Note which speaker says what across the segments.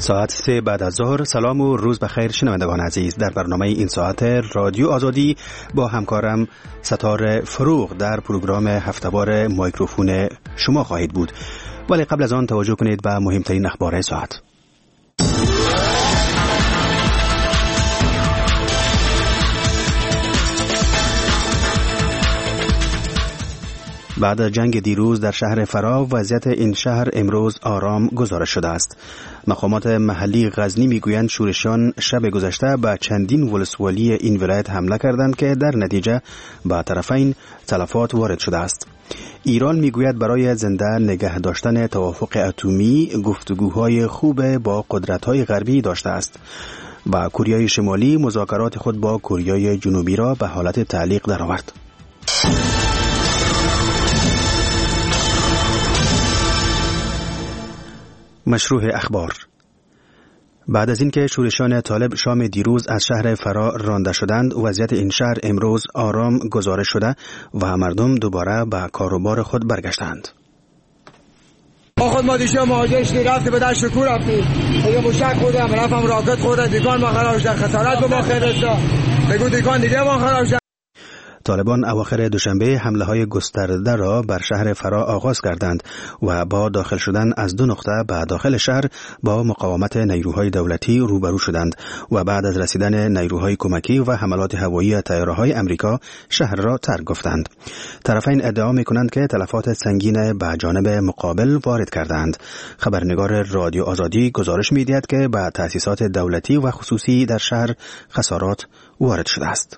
Speaker 1: ساعت 3 بعد از ظهر. سلام و روز بخیر شنوندگان عزیز. در برنامه این ساعت رادیو آزادی با همکارم ستار فروغ در پروگرام هفته‌وار میکروفون شما خواهید بود. ولی قبل از آن توجه کنید به مهمترین اخبار ساعت. بعد از جنگ دیروز در شهر فرا، وضعیت این شهر امروز آرام گزارش شده است. مقامات محلی غزنی میگویند شورشیان شب گذشته به چندین ولسوالی این ولایت حمله کردند که در نتیجه به طرفین تلفات وارد شده است. ایران میگوید برای زنده نگه داشتن توافق اتمی گفتگوهای خوب با قدرت‌های غربی داشته است. و کره شمالی مذاکرات خود با کره جنوبی را به حالت تعلیق درآورد. مشروع اخبار. بعد از اینکه شورشیان طالب شام دیروز از شهر فرا رانده شدند، وضعیت این شهر امروز آرام گزارش شده و مردم دوباره به کار و بار خود برگشتند.
Speaker 2: خود ما دیشب مهاجرش رفتی به در شکور رفتی دیگه موشک خوردم رفتم راکت خوردم دیگان ما خراب شد، خسارت به ما خیر رسید، بگو دیگان دیگه ما خراب شد.
Speaker 1: طالبان اواخر دوشنبه حمله‌های گسترده را بر شهر فرا آغاز کردند و با داخل شدن از دو نقطه به داخل شهر با مقاومت نیروهای دولتی روبرو شدند و بعد از رسیدن نیروهای کمکی و حملات هوایی طیاره‌های امریکا شهر را ترک گفتند. طرفین ادعا می‌کنند که تلفات سنگین به جانب مقابل وارد کردند. خبرنگار رادیو آزادی گزارش می‌دهد که به تأسیسات دولتی و خصوصی در شهر خسارات وارد شده است.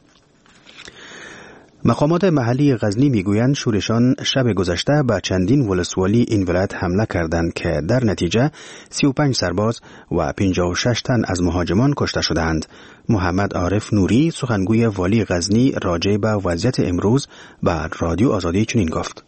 Speaker 1: مقامات محلی غزنی میگویند شورشان شب گذشته به چندین ولسوالی این ولایت حمله کردند که در نتیجه 35 سرباز و 56 تن از مهاجمان کشته شدند. محمد عارف نوری سخنگوی والی غزنی راجع به وضعیت امروز به رادیو آزادی چنین گفت: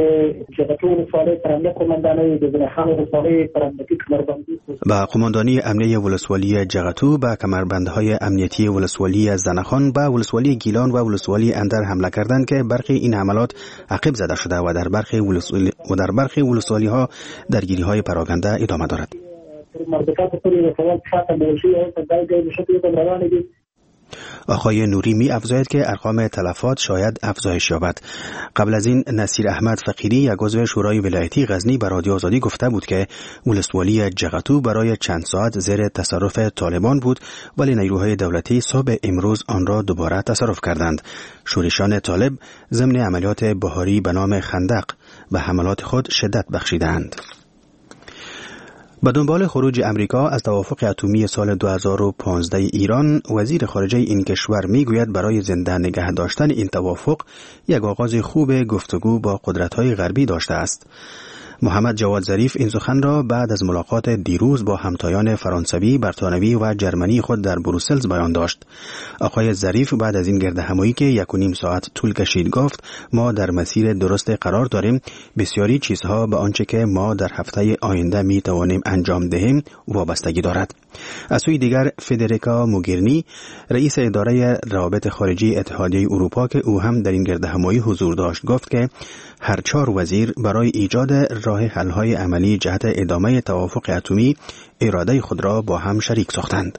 Speaker 1: با قماندانی امنیه ولسوالی جغتو به کمربندهای امنیتی ولسوالی زنخان به ولسوالی گیلان و ولسوالی اندر حمله کردند که برخی این حملات عقب زده شده و در برخی ولسوالی ها درگیری های پراکنده ادامه دارد. آقای نوری می افزاید که ارقام تلفات شاید افزایش یابد. قبل از این نصیر احمد فقیری یک عضو شورای ولایتی غزنی به رادیو آزادی گفته بود که ولسوالی جغتو برای چند ساعت زیر تصرف طالبان بود، ولی نیروهای دولتی صبح امروز آن را دوباره تصرف کردند. شورشیان طالب ضمن عملیات بهاری به نام خندق به حملات خود شدت بخشیدند. به دنبال خروج امریکا از توافق اتمی سال 2015 ایران، وزیر خارجه این کشور میگوید برای زنده نگه داشتن این توافق یک آغاز خوب گفتگو با قدرت‌های غربی داشته است. محمد جواد ظریف این سخن را بعد از ملاقات دیروز با همتایان فرانسوی، برتانوی و جرمنی خود در بروسل بیان داشت. آقای ظریف بعد از این گردهمایی که 1.5 ساعت طول کشید گفت: ما در مسیر درست قرار داریم. بسیاری چیزها به آنچه که ما در هفته آینده می توانیم انجام دهیم وابستگی دارد. از سوی دیگر فدریکا موگرینی رئیس اداره روابط خارجی اتحادیه اروپا که او هم در این گردهمایی حضور داشت گفت که هر 4 وزیر برای ایجاد راه حل‌های عملی جهت ادامه توافق اتمی اراده خود را با هم شریک ساختند.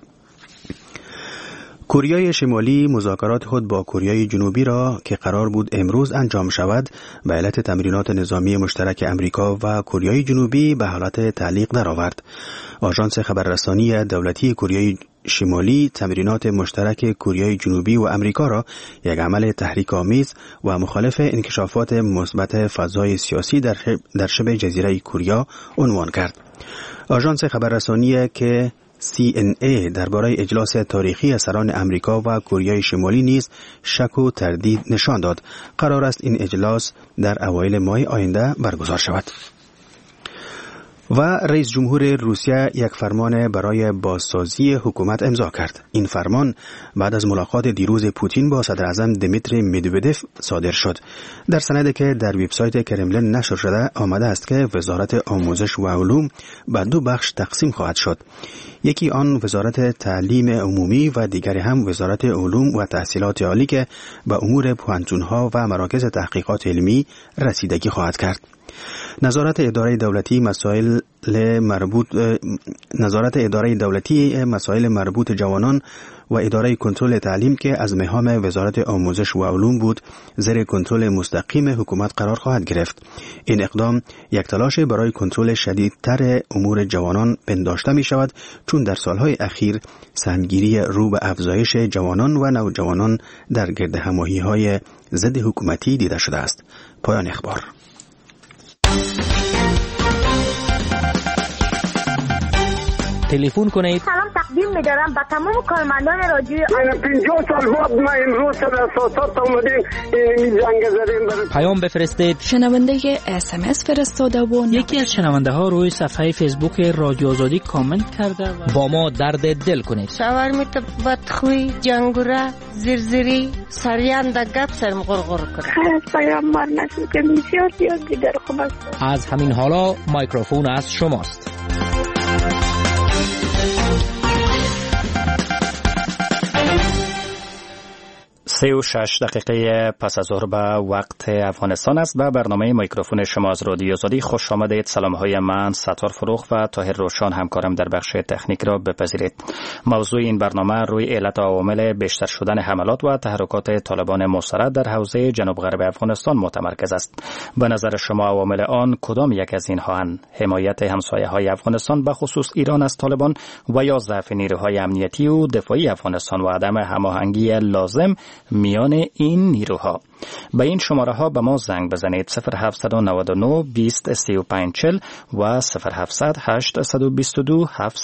Speaker 1: کره شمالی مذاکرات خود با کره جنوبی را که قرار بود امروز انجام شود به علت تمرینات نظامی مشترک امریکا و کره جنوبی به حالت تعلیق درآورد. آژانس خبررسانی دولتی کره شمالی تمرینات مشترک کره جنوبی و امریکا را یک عمل تحریک‌آمیز و مخالف انکشافات مثبت فضای سیاسی در شبه جزیره کره عنوان کرد. آژانس خبررسانی که CNA درباره اجلاس تاریخی سران امریکا و کره شمالی نیز شک و تردید نشان داد. قرار است این اجلاس در اوایل ماه آینده برگزار شود. و رئیس جمهور روسیه یک فرمان برای بازسازی حکومت امضا کرد. این فرمان بعد از ملاقات دیروز پوتین با صدر اعظم دمیتری مدودوف صادر شد. در سندی که در وبسایت کرملین نشر شده آمده است که وزارت آموزش و علوم به 2 بخش تقسیم خواهد شد. یکی آن وزارت تعلیم عمومی و دیگری هم وزارت علوم و تحصیلات عالی که به امور پوهنتون‌ها و مراکز تحقیقات علمی رسیدگی خواهد کرد. نظارت اداره دولتی مسائل اداره دولتی مسائل مربوط جوانان و اداره کنترل تعلیم که از مهام وزارت آموزش و علوم بود زیر کنترل مستقیم حکومت قرار خواهد گرفت. این اقدام یک تلاش برای کنترل شدیدتر امور جوانان پنداشته می شود، چون در سالهای اخیر سهمگیری رو به افزایش جوانان و نوجوانان در گردهمایی‌های ضد حکومتی دیده شده است. پایان اخبار.
Speaker 3: تلفن کنید.
Speaker 4: سلام تقدیم می‌دارم به تمام کارمندان رادیو.
Speaker 5: 50 سال بعد ما امروز در اساسات اومدیم این جنگ زدیم.
Speaker 3: پیام بفرستید.
Speaker 6: شنونده SMS فرستاده و
Speaker 7: یکی از شنونده ها روی صفحه فیسبوک رادیو آزادی کامنت کرده و
Speaker 3: با ما درد دل کنید.
Speaker 8: شاورمیت بدخوی، جنگوره، زرزری، سریان در گپ سرم غرغر کنه.
Speaker 4: خیلی پیام بر نشد که بسیار زیاد دیگر خوب است.
Speaker 3: از همین حالا مایکروفون از شماست.
Speaker 9: 36 دقیقه پس از ظهر به وقت افغانستان است. به برنامه میکروفون شما از رادیو آزادی خوش آمدید. سلام های من ستار فروغ و طاهر روشان همکارم در بخش تکنیک را بپذیرید. موضوع این برنامه روی علت و عوامل بیشتر شدن حملات و تحرکات طالبان مسلح در حوزه جنوب غرب افغانستان متمرکز است. به نظر شما عوامل آن کدام یک از اینها؟ حمایت همسایه های افغانستان به خصوص ایران از طالبان و یا ضعف نیروهای امنیتی و دفاعی افغانستان و عدم هماهنگی لازم میان این نیروها؟ به این شماره ها به ما زنگ بزنید 0799 20 35 40 و 0700 822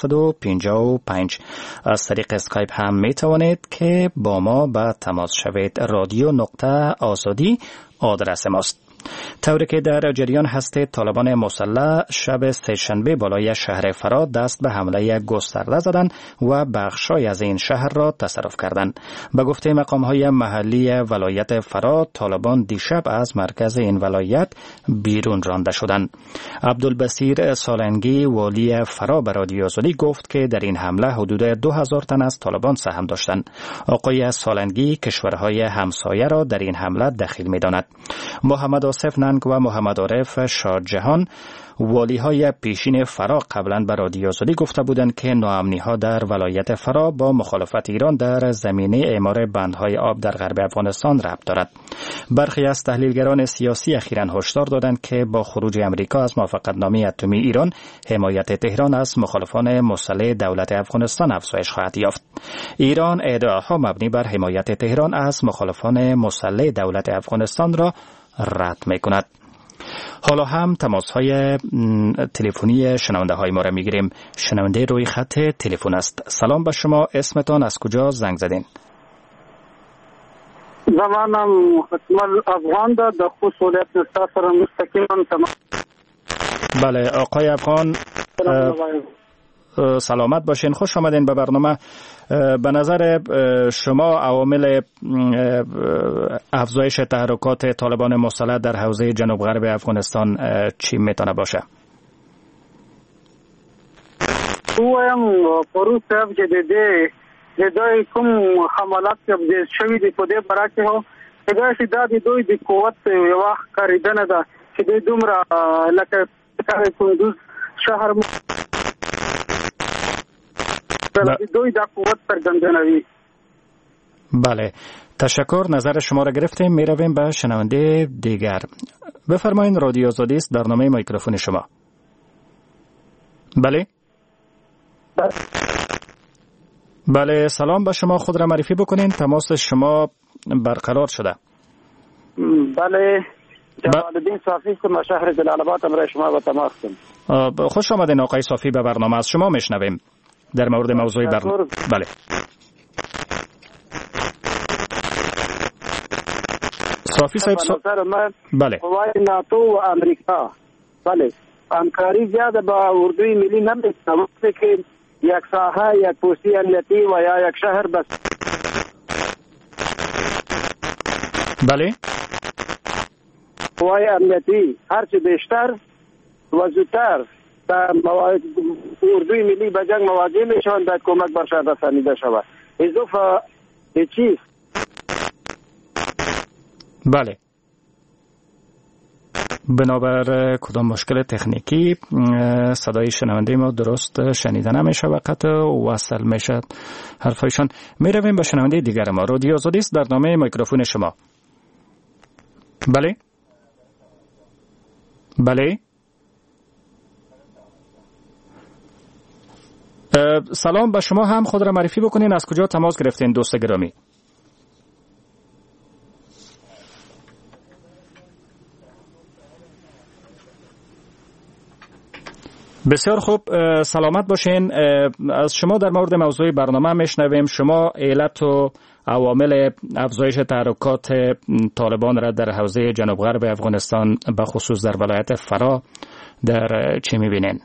Speaker 9: 755. از طریق اسکایپ هم می توانید که با ما به تماس شوید. radio.azadi آدرس ماست. طوری که در جریان هستید طالبان مسلح شب سه‌شنبه بالای شهر فرا دست به حمله گسترده زدند و بخشای از این شهر را تصرف کردند. به گفته مقام‌های محلی ولایت فرا طالبان دیشب از مرکز این ولایت بیرون رانده شدند. عبدالبصیر سالنگی والی فرا به رادیو آزادی گفت که در این حمله حدود 2000 تن از طالبان سهم داشتند. آقای سالنگی کشورهای همسایه را در این حمله دخیل می‌داند. محمد آصف ننگ و محمد عارف شاهجهان والی های پیشین فرا قبلا به رادیو آزادی گفته بودند که ناامنی ها در ولایت فرا با مخالفت ایران در زمینه اعمار بندهای آب در غرب افغانستان ربط دارد. برخی از تحلیلگران سیاسی اخیراً هشدار دادند که با خروج امریکا از موافقتنامه اتمی ایران حمایت تهران از مخالفان مسلح دولت افغانستان افزایش خواهد یافت. ایران ادعاها مبنی بر حمایت تهران از مخالفان مسلح دولت افغانستان را رد می‌کند. حالا هم تماس‌های تلفنی شنونده های ما را می‌گیریم. شنونده روی خط تلفن است. سلام به شما، اسمتان، از کجا زنگ زدین؟
Speaker 5: زمانم حکمل افغان دا د خصوصیت سره مستقیما تماس.
Speaker 9: بله آقای افغان سلامت باشین، خوش آمدین به برنامه. به نظر شما عوامل افزایش تحرکات طالبان مسلح در حوزه جنوب غرب افغانستان چی میتونه باشه؟
Speaker 5: وایم پروس صاحب چې د دوی کوم حملات چې شوي دي په دې برخه کې هو چې دا د دوی د قوت یو ښکارېدنه ده چې د دومره لکه کندوز شهر دوی دا قوت سرګردانوي.
Speaker 9: بله تشکر، نظر شما را گرفتیم. می رویم به شنونده دیگر. بفرمایید، رادیو آزادی است، برنامه میکروفون شما. بله بله سلام به شما، خود را معرفی بکنین، تماس شما برقرار شده.
Speaker 5: بله جلال‌الدین صافی که شهر جلال آباد برای شما با تماس کنم.
Speaker 9: خوش آمدین آقای صافی به برنامه. از شما میشنویم در مورد موضوع برنامه. بله صافی صاحب بله
Speaker 5: قوای ناتو و امریکا بله همکاری زیاده با اردوی ملی نمی‌تونه که یک ساحه یک پستی امنیتی و یا یک شهر بس.
Speaker 9: بله
Speaker 5: قوای امنیتی هرچه بیشتر و زودتر در اردوی ملی به جنگ مواجه میشوند باید کمک برشان رسانیده شود. اضافه چیز
Speaker 9: بله بنابر کدام مشکل تکنیکی صدای شنونده ما درست شنیده نمیشه و قطع وصل میشه حرفایشان. میرویم به شنونده دیگر ما. رادیو آزادی است، برنامه میکروفون شما. بله بله. سلام، به شما هم خود را معرفی بکنین، از کجا تماس گرفتین دوست گرامی؟ بسیار خوب، سلامت باشین. از شما در مورد موضوع برنامه میشنویم. شما علت و عوامل افزایش تحرکات طالبان را در حوزه جنوب غرب افغانستان به خصوص در ولایت فرا در چی میبینین؟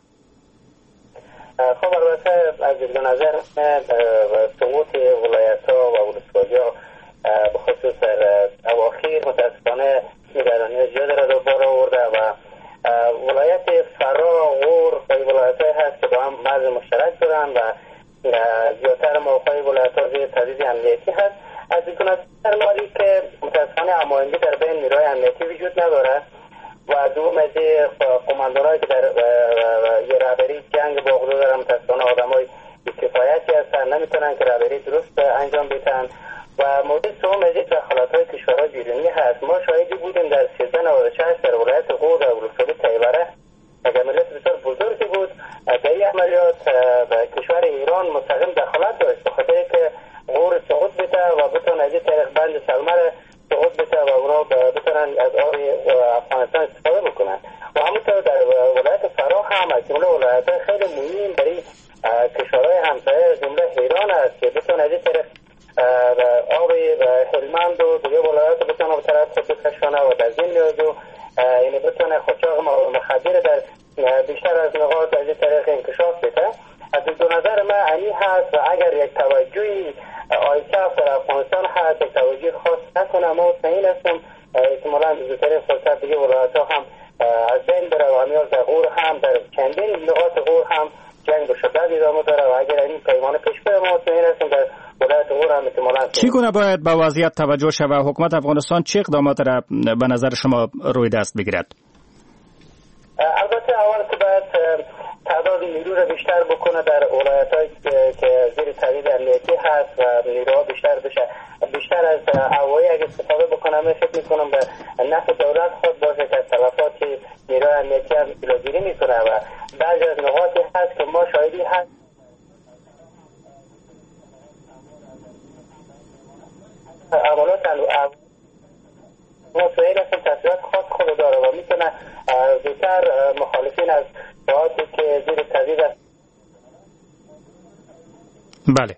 Speaker 10: خب البته از دیدگاه نظر سقوط ولایت‌ها و ولسوالی‌ها به خصوص در اواخر متاسفانه نگرانی زیاد را به بار آورده و ولایت فرا غور ولایت‌هایی هست که با هم مرز مشترک دارن و زیادتر موقعی ولایت‌ها زیر تهدید امنیتی هست. از دیدگاه نظر مالی که متاسفانه هماهنگی در بین نیروهای امنیتی وجود نداره و دوم از قماندان‌هایی که در رهبری جنگ با غرور دارن متاسفانه آدمای بی‌کفایتی هستن، نمیتونن که رهبری درست انجام بدن. و مورد سوم از دخالت‌های کشورهای بیرونی هست. ما شاهدی بودیم در 1396 در ولایت غور و ولسوالی تیبره یک عملیات بسیار بزرگی بود. در این عملیات کشور ایران مستقیم دخالت داشت به خاطر که غور سقوط بده و بتونه از طریق بند سلمه سقوط بده و اونا بتونن از آب افغانستان استفاده بکنن. و همونطور در ولایت فرا هم از جمله ولایت‌های خیلی مهم برای کشورهای همسایه از جمله ایران است که بتونه از طریق آب هلمند و دیگه ولایات بتونه به طرف خود بکشانه و در زین نیاز و یعنی بتونه خودشاق مخدر در بیشتر از نقاط از این طریق انکشاف بده. از دو نظر من انی هست و اگر یک توجهی آیساف در افغانستان هست یک توجه خاص نکنه ما مطمئن هستم احتمالاً زودترین فرصت دیگه ولایت ها هم از بین بره و همیاز در غور هم در چندین نقاط غور هم جنگ به شدت ادامه داره و اگر این پیمان پیش بره ما مطمئن هستم در ولایت غور هم احتمالاً
Speaker 9: چگونه باید به وضعیت توجه شود و حکومت افغانستان چه اقدامات را به نظر شما روی دست بگیرد؟
Speaker 10: البته اول که باید تعداد نیرو را بیشتر بکنه در ولایت‌هایی که زیر تهدید امنیتی هست و نیروها بیشتر بشه، بیشتر از هوایی اگه استفاده بکنه. من فکر میکنم به نفع دولت خود باشه که تلفات نیروهای امنیتی هم جلوگیری میکنه و بعضی از نقاطی هست که ما شاهدی هست عملات مطمئن هستم تاثیرات خاص خود داره و میتونه زودتر مخالفین از جهاتی که زیر تهدید است.
Speaker 9: بله.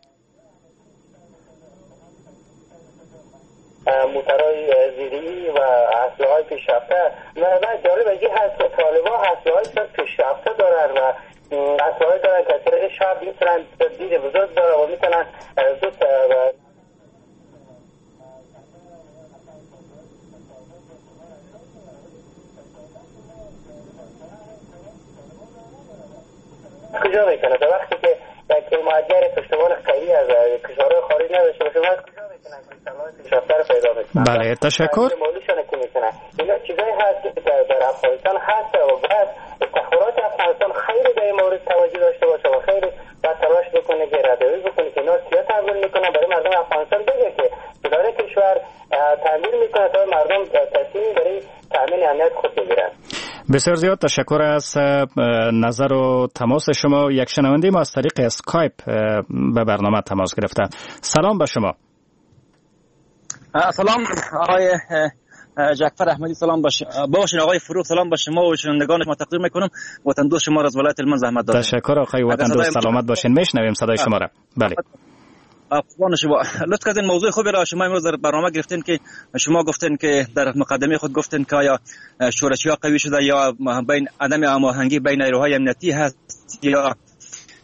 Speaker 10: موترهای زیری و اسلحه‌های پیشرفته و جالب اینجا هست که طالبان اسلحه‌های پیشرفته دارن و اسلحه‌ای دارن که از طریق شب میتونن دید بزرگ داره و میتونن زود کجا میکنه در وقتی که یک مهاجر پشتوان قوی از کشورهای خارج نداشته باشه باید کجا میکنن که سلاح پیشرفته رو پیدا میکنن.
Speaker 9: بله تشکر.
Speaker 10: اینا چیزایی هست که در افغانستان هست و باید استخبارات افغانستان خیلی در این مورد توجه داشته باشه و خیلی باید تلاش بکنه که ردیابی بکنه که اینا چیا تحمیل میکنن برای مردم افغانستان بگه که اداره کشور تعمیر میکنه تا مردم تصمیمی برای تامین امنیت خود بگیرن.
Speaker 9: بسیار زیاد تشکر از نظر و تماس شما. یک شنونده ما از طریق اسکایپ به برنامه تماس گرفته. سلام به شما.
Speaker 11: سلام آقای جعفر احمدی، سلام باشین آقای فروغ، سلام به شما و شنوندگان شما تقدیم میکنم. وطن دوست شما را از ولایت هلمند زحمت دادم.
Speaker 9: تشکر آقای وطن دوست، سلامت باشین. میشنویم صدای شما را. بله.
Speaker 11: افغان شما لطف کردین موضوع خوبی را شما امروز در برنامه گرفتین که شما گفتین که در مقدمه خود گفتین که آیا شورشی‌ها قوی شده یا بین عدم هماهنگی بین نیروهای امنیتی هست یا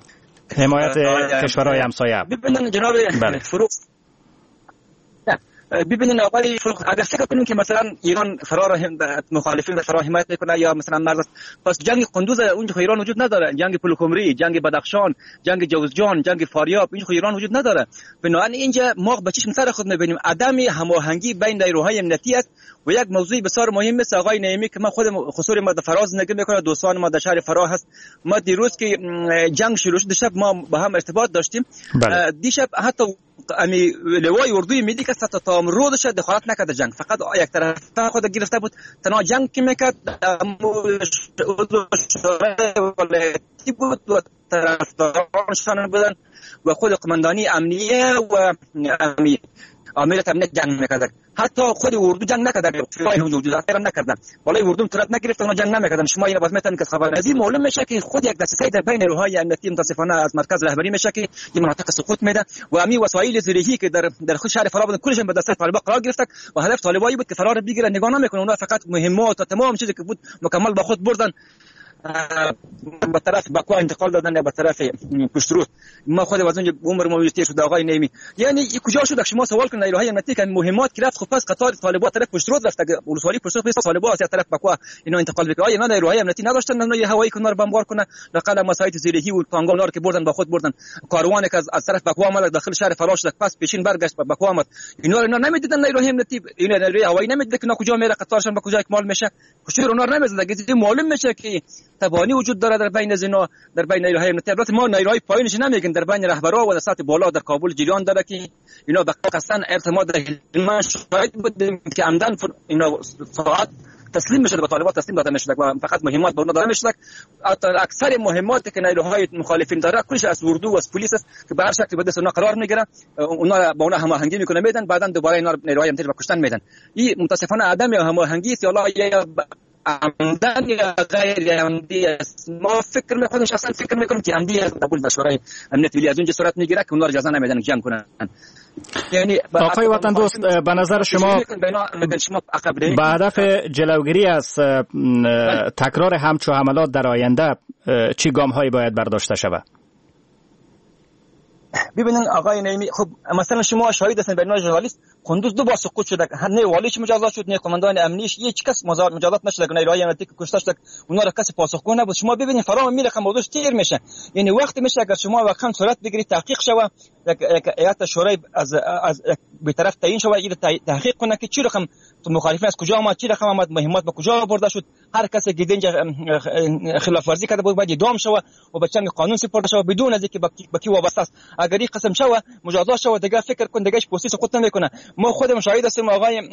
Speaker 9: حمایت کشورهای همسایه.
Speaker 11: ببینید جناب فروغ ببینین آقای فروغ، اگر فکر کنیم که مثلا ایران فرار مخالفین به فرار حمایت میکنه یا مثلا مرز، پس جنگ قندوز اونجا ایران وجود نداره، جنگ پلوکمری، جنگ بدخشان، جنگ جوزجان، جنگ فاریاب اینجا ایران وجود نداره. بنابراین اینجا ما به چشم سر خود میبینیم عدم هماهنگی بین نیروهای امنیتی است و یک موضوع بسیار مهم است آقای نعیمی که ما خود خصوصا ما در فراز زندگی میکنه، دوستان ما در شهر فرا هست. ما دیروز که جنگ شروع شد شب ما با هم ارتباط داشتیم. دیشب حتی امی لوای اردوی ملی که تا امروز دخالت نکرد جنگ، فقط یک طرف خود گرفته بود، تنها جنگ که میکرد ولایتی بود و طرفدارانشان بودن و خود قماندانی امنیه و عامل امنیت جنگ میکرد. حتی خود اردو جنگ نکرد، فای وجودات نکردن، بالای اردو طرف نگرفت و جنگ نمیکردن. شما اینو باز میتونید که خبر از این معلوم میشه که خود یک دسته در بین نیروهای امنیتی متاسفانه از مرکز رهبری میشه که این مناطق سقوط میده و امی وسایل زیرهی که در خود شهر فرا بود کلشون به دست طالبان قرار گرفت و هدف طالبایی بود که فرار بگیره، نگاه نمیکنه، اونها فقط مهمات و تمام چیزی که بود مکمل با خود بردن به طرف باکو انتقال دادن یا به طرف پشترود. ما خود از اونجا عمر موجودی شد آقای نعیمی، یعنی کجا شد که شما سوال کنید نیروهای امنیتی که مهمات که رفت خب پس قطار طالبان طرف پشترود رفت، ولسوالی پشترود پس طالبان از طرف باکو اینا انتقال بکنه. اینا نیروهای امنیتی نداشتن نه هوایی کنار بمبار کنه، نقل مسایت زیرهی و تانگونا رو که بردن با خود بردن. کاروانی که از طرف باکو آمد داخل شهر فرا شد، پس پیشین برگشت به باکو آمد. اینا نمیدیدن نیروهای امنیتی، اینا نیروهای هوایی نمیدیدن که کجا میره قطارشون به کجا اکمال میشه، کشور اونها نمیزدن. دیگه معلوم میشه که تبانی وجود داره در بین زینا، در بین نیروهای امنیتی. البته ما نیروهای پایینش نمیگیم، در بین رهبرا و در سطح بالا در کابل جریان داره که اینا به قصدن ارتماد هلمند شاهد بودیم که عمدن اینا ساعت تسلیم میشد به طالبان، تسلیم داده میشد و فقط مهمات به اونها داده میشد. اکثر مهماتی که نیروهای مخالفین داره کلش از اردو و از پلیس است که به هر شکلی به دست اونها قرار میگیره، اونها با اونها هماهنگی میکنه میدن، بعدا دوباره اینا نیروهای امنیتی به کشتن میدن. این متاسفانه عدم هماهنگی است، یا عمدن یا غیر عمدی است. ما فکر میکنیم، شخصا فکر میکنم که عمدی است. قبول مشورای امنیت ملی از اونجا صورت میگیره که اونها اجازه نمیدن جنگ کنن. یعنی
Speaker 9: آقای وطن دوست، به نظر شما به هدف جلوگیری از تکرار همچو حملات در آینده چی گام هایی باید برداشته شود؟
Speaker 11: ببینن آقای نعیمی، خب مثلا شما شاهد هستین بین ژورنالیست قندوز دو بار سقوط شد، نه والیش مجازات شد، نه قماندان امنیش، هیچ کس مجازات نشد، نیروهای امنیتی که کشته شد اونها را کسی پاسخگو نبود. شما ببینید فرا میره موضوعش تیر میشه، یعنی وقتی میشه اگر شما واقعا صورت بگیرید تحقیق شوه، یک هیئت شورای از به طرف تعیین شوه، این تحقیق کنه که چی رقم مخالفین از کجا آمد، چی رقم آمد، مهمات به کجا برده شد، هر کسی که دینج خلاف ورزی کرده بود باید اعدام شوه و به چنگ قانون سپرده شوه بدون از اینکه به کی وابسته است. اگر این قسم شوه مجازات شوه دیگه فکر کن دیگه پستی سقوط نمیکنه. ما خودم شاهد هستیم آقای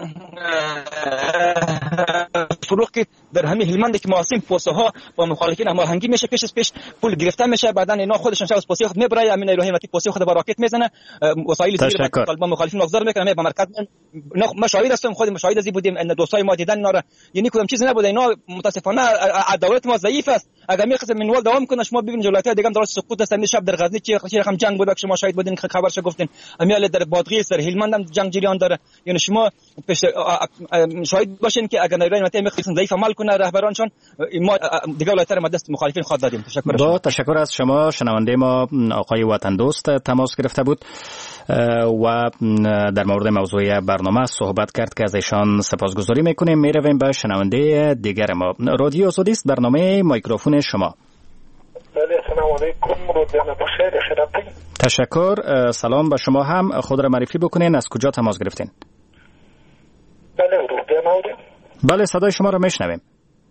Speaker 11: فروغ که در همین هلمند که ما هستیم پوسه ها با مخالفین هماهنگی میشه، پیش پول گرفته میشه، بعدا اینا خودشون شاید پوسه خود میبره، همین نیروهای امنیتی پوسه خود با راکت میزنه، وسایل زیر طالبان مخالفین افزار میکنه به مرکز. ما شاهد هستیم، خودم شاهد ازی بودیم ان دوستای ما دیدن اینا را، یعنی کدام چیزی نبوده. اینا متاسفانه دولت ما ضعیف است. اگر می قسم منوال دوام کنه شما ببینید ولایت‌های دیگه هم درست سقوط است. شب در غزنی چه رقم جنگ بود که شما شاهد بودین که خبرش گفتین، امیال در بادغیس در هلمند هم جنگ جریان داره. یعنی شما شاهد باشین که اگر نیروهای امنیتی میخواستن ضعیف عمل کنه رهبرانشان، ما دیگه ولایت‌ها را دست مخالفین خود دادیم.
Speaker 9: تشکر از شما. شنونده ما آقای وطن دوست تماس گرفته بود و در مورد موضوع برنامه صحبت کرد که از ایشان سپاسگزاری میکنیم. میرویم به شنونده دیگر ما. رادیو آزادی است، برنامه میکروفون شما.
Speaker 12: بله، سلام علیکم. روزانه بخیر. خیراتی.
Speaker 9: تشکر. سلام به شما هم. خود را معرفی بکنین، از کجا تماس گرفتین؟
Speaker 12: بله، روزانه.
Speaker 9: بله، صدای شما را میشنویم.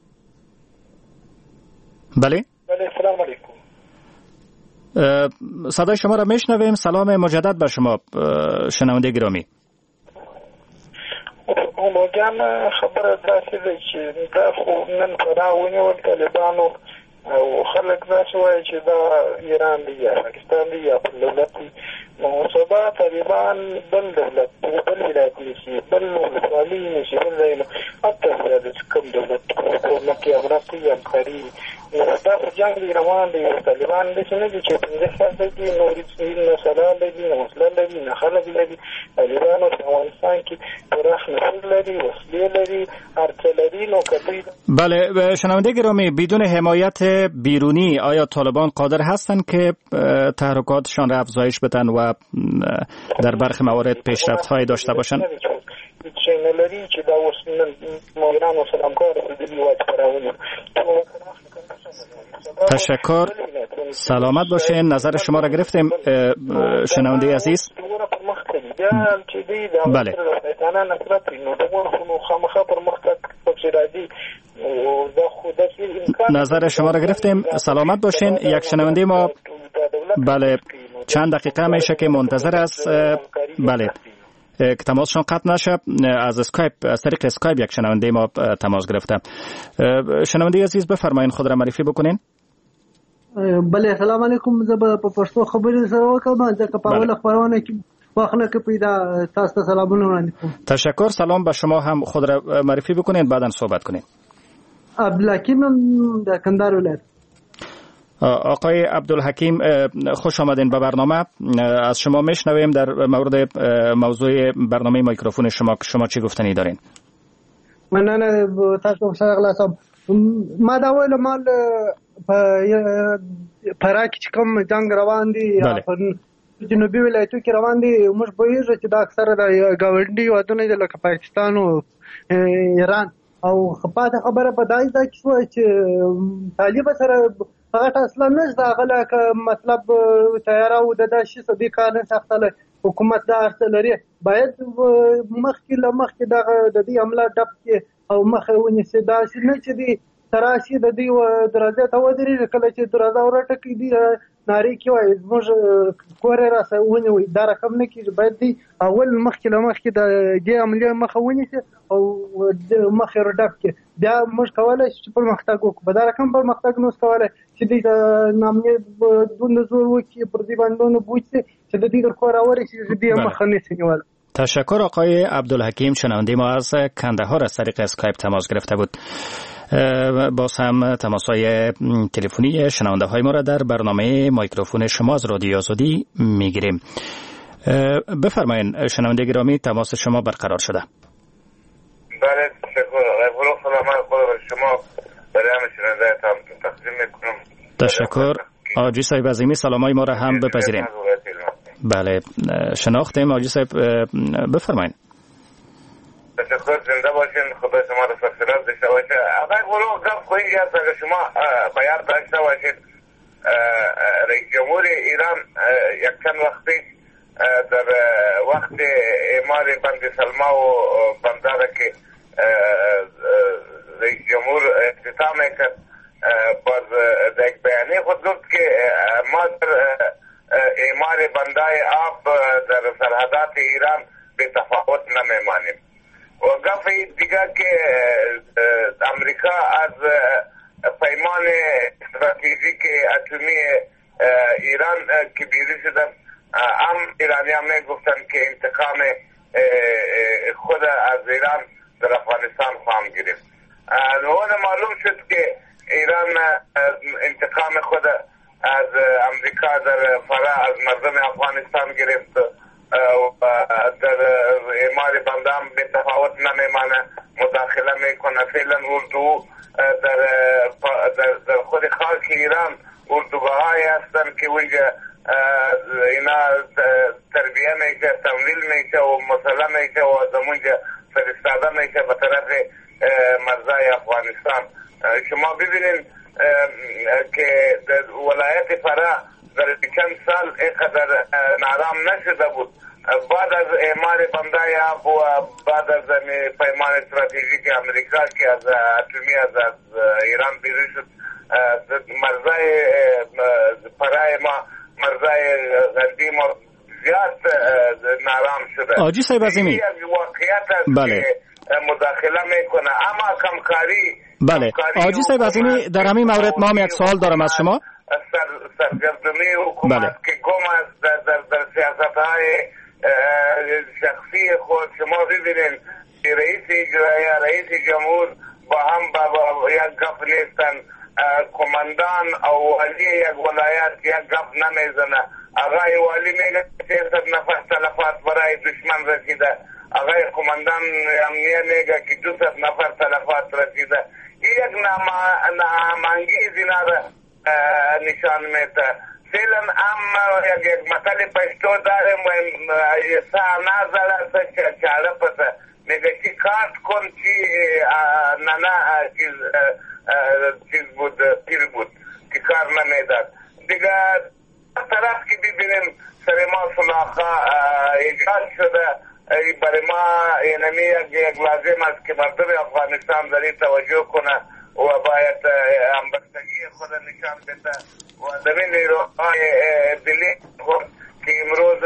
Speaker 9: بله.
Speaker 12: بله، سلام علیکم.
Speaker 9: صدای شما را میشنویم. سلام مجدد به شما شنونده گرامی.
Speaker 12: موجان خبر داسې دی چې دا خو نن فرا ونیول طالبانو او خلک داسې وایي چې دا ایران دی یا پاکستان دی یا بل دولت دی. نو سبا طالبان بل دولت بل ولایت نیسي، بل ولسوالي نیسي، بل ځای نه حتی زیاده کوم دولت کومکې امرکې همکاري دا خو جنګ دی روان دی. طالبان داسې نه دي چې پنځه کال لري، نور نه سلا لري، نه مسله لري، نه خلک لري. طالبانو په افغانستان کې پراخ نفوذ لري، وسلې لري، هر څه لري. نو کدی
Speaker 9: بله، شنونده گرامی، بدون حمایت بیرونی آیا طالبان قادر هستند که تحرکاتشان را افزایش بدن و در برخی موارد پیشرفت‌هایی داشته باشند؟
Speaker 12: شي نه لري چې دا اوس نن ایران سره همکار د دې واجب راوړي.
Speaker 9: تشکر، سلامت باشین. نظر شما را گرفتیم شنونده عزیز. بله. نظر شما را گرفتیم. سلامت باشین. یک شنونده ما بله چند دقیقه میشه که منتظر است. بله که تماسشون قطع نشه. از اسکایپ، از طریق اسکایپ یک شنونده ما تماس گرفته. شنونده عزیز بفرمایید، خود را معرفی بکنین.
Speaker 13: بله سلام علیکم. زه په پښتو خبرې سره وکړم ځکه په اوله خبرونه کې واخنه کې پیدا تاسو ته سلامونه وړاندې کوم.
Speaker 9: تشکر. سلام به شما هم. خود را معرفی بکنین بعداً صحبت کنین.
Speaker 13: عبدالحکیم در کندهار ولایت.
Speaker 9: آقای عبدالحکیم خوش آمدین به برنامه. از شما میشنویم در مورد موضوع برنامه میکروفون شما چی گفتنی دارین؟
Speaker 13: مننه تاسو سره خلاصم. ما دا ویل مال په راک چې کوم جنگ روان دي په جنوبي ولایتو کې روان دي، موږ پوهیږو چې دا اکثره د ګاونډي هیوادونه دي لکه پاکستان او ایران. او خپاته خبره په دای ځای کې شوه چې طالب سره هغه اصلا نشته هغه لکه مطلب تیاره او د داسې صدې کار نه سختله حکومت دا ارته لري. باید مخکې له مخکې دغه د دې عمله ډپ کې او مخه ونیسي. داسې نه چې دي تراشي د دې دروازې ته ودرېږي، کله چې دروازه ورټکي دي نارې کې وایي زموږ کور یې راسه ونیوئ. دا رقم نه کېږي. باید دی اول مخکې له مخکې د دې عملې مخه ونیسي او مخې ورډپ کړي. بیا موږ کولی شو چې پرمختګ وکړو. په دا رقم پرمختګ نه اوس کولی چې دوی د نامنې دومره زور وکړي پر دې باندې بوځي چې د دې در کور راورسېږي دې مخه نشي نیولی.
Speaker 9: تشکر. آقای عبدالحکیم شنونده ما از کندهار از طریق اسکایپ تماس گرفته بود. باز هم تماس‌های تلفنی شنونده های ما را در برنامه میکروفون شما از رادیو آزادی میگیریم. بفرمایید شنونده گرامی، تماس شما برقرار شده.
Speaker 14: بله تشکر. غیب‌الله سلام خود شما برای همه شنونده تقدیم میکنم.
Speaker 9: تشکر. آجی صاحب عظیمی سلامای ما را هم بپذیرین. بله شناختیم. آجی صاحب بفرمایید.
Speaker 14: تشکر. زنده باشین. خدا شما را سرفراز داشته باشه. اگر ولو گفت کنید اگر شما بیان داشته باشید رئیس جمهور ایران یک چند وقت پیش در وقت اعمال بند سلما و بندر که رئیس جمهور اختتام کرد باز در یک بیانیه خود گفت که ما در اعمال بندای آب در سرحدات ایران به تفاوت نمیمانیم. و گفت دیگر که امریکا از پیمان استراتژیک اتمی ایران که بیرون شدن، هم ایرانی هم گفتن که انتقام خود از ایران در افغانستان خواهم گرفت. نوان معلوم شد که ایران انتقام خود از امریکا در فرا از مردم افغانستان گرفت و در اعمال بندام به تفاوت نمیمانه، مداخله میکنه. فعلا اردو در خود خاک ایران اردوگاهایی هستن که اونجا اینا تربیه میشه، تمویل میشه و مسئله میشه و از اونجا فرستاده میشه به طرف مرزای افغانستان. شما ببینید که در ولایت فرا در چند سال اینقدر نارام نشده بود. بعد از اعمال بندای آب و بعد از پیمان استراتژیک امریکا که از اتمی از ایران بیرون شد، مرزای فرای ما، مرزای غربی ما زیاد نارام شده.
Speaker 9: آجی صاحب عظیمی
Speaker 14: واقعیت است
Speaker 9: بله.
Speaker 14: که مداخله میکنه، اما کمکاری.
Speaker 9: بله آجی صاحب عظیمی، در همین مورد ما هم یک سوال دارم از شما.
Speaker 14: سرگردانی حکومت که گم است در سیاست‌های شخصی خود. شما ببینید رئیس اجرایی، رئیس جمهور با هم با یک گپ نیستن. کماندان او والی یک ولایت یک گپ نمیزنه. آقای والی میگه 300 نفر تلفات برای دشمن رسیده، آقای کماندان امنیه میگه که 200 نفر تلفات رسیده. یک نامانگی زینا را نشان میده. فعلا هم یک مثال پشتو داریم و سا نازده چاره پسه میگه چی کارت کن چی نه چیز بود پیر بود که کار نمیداد. دیگه طرف که ببینیم سر ما سلاخه ایجاد شده برای ما اینمی یک لازم است که مردم افغانستان داری توجه کنه و باید همبستگی خود نشان بده و دمی نیروهای دلی خود که امروز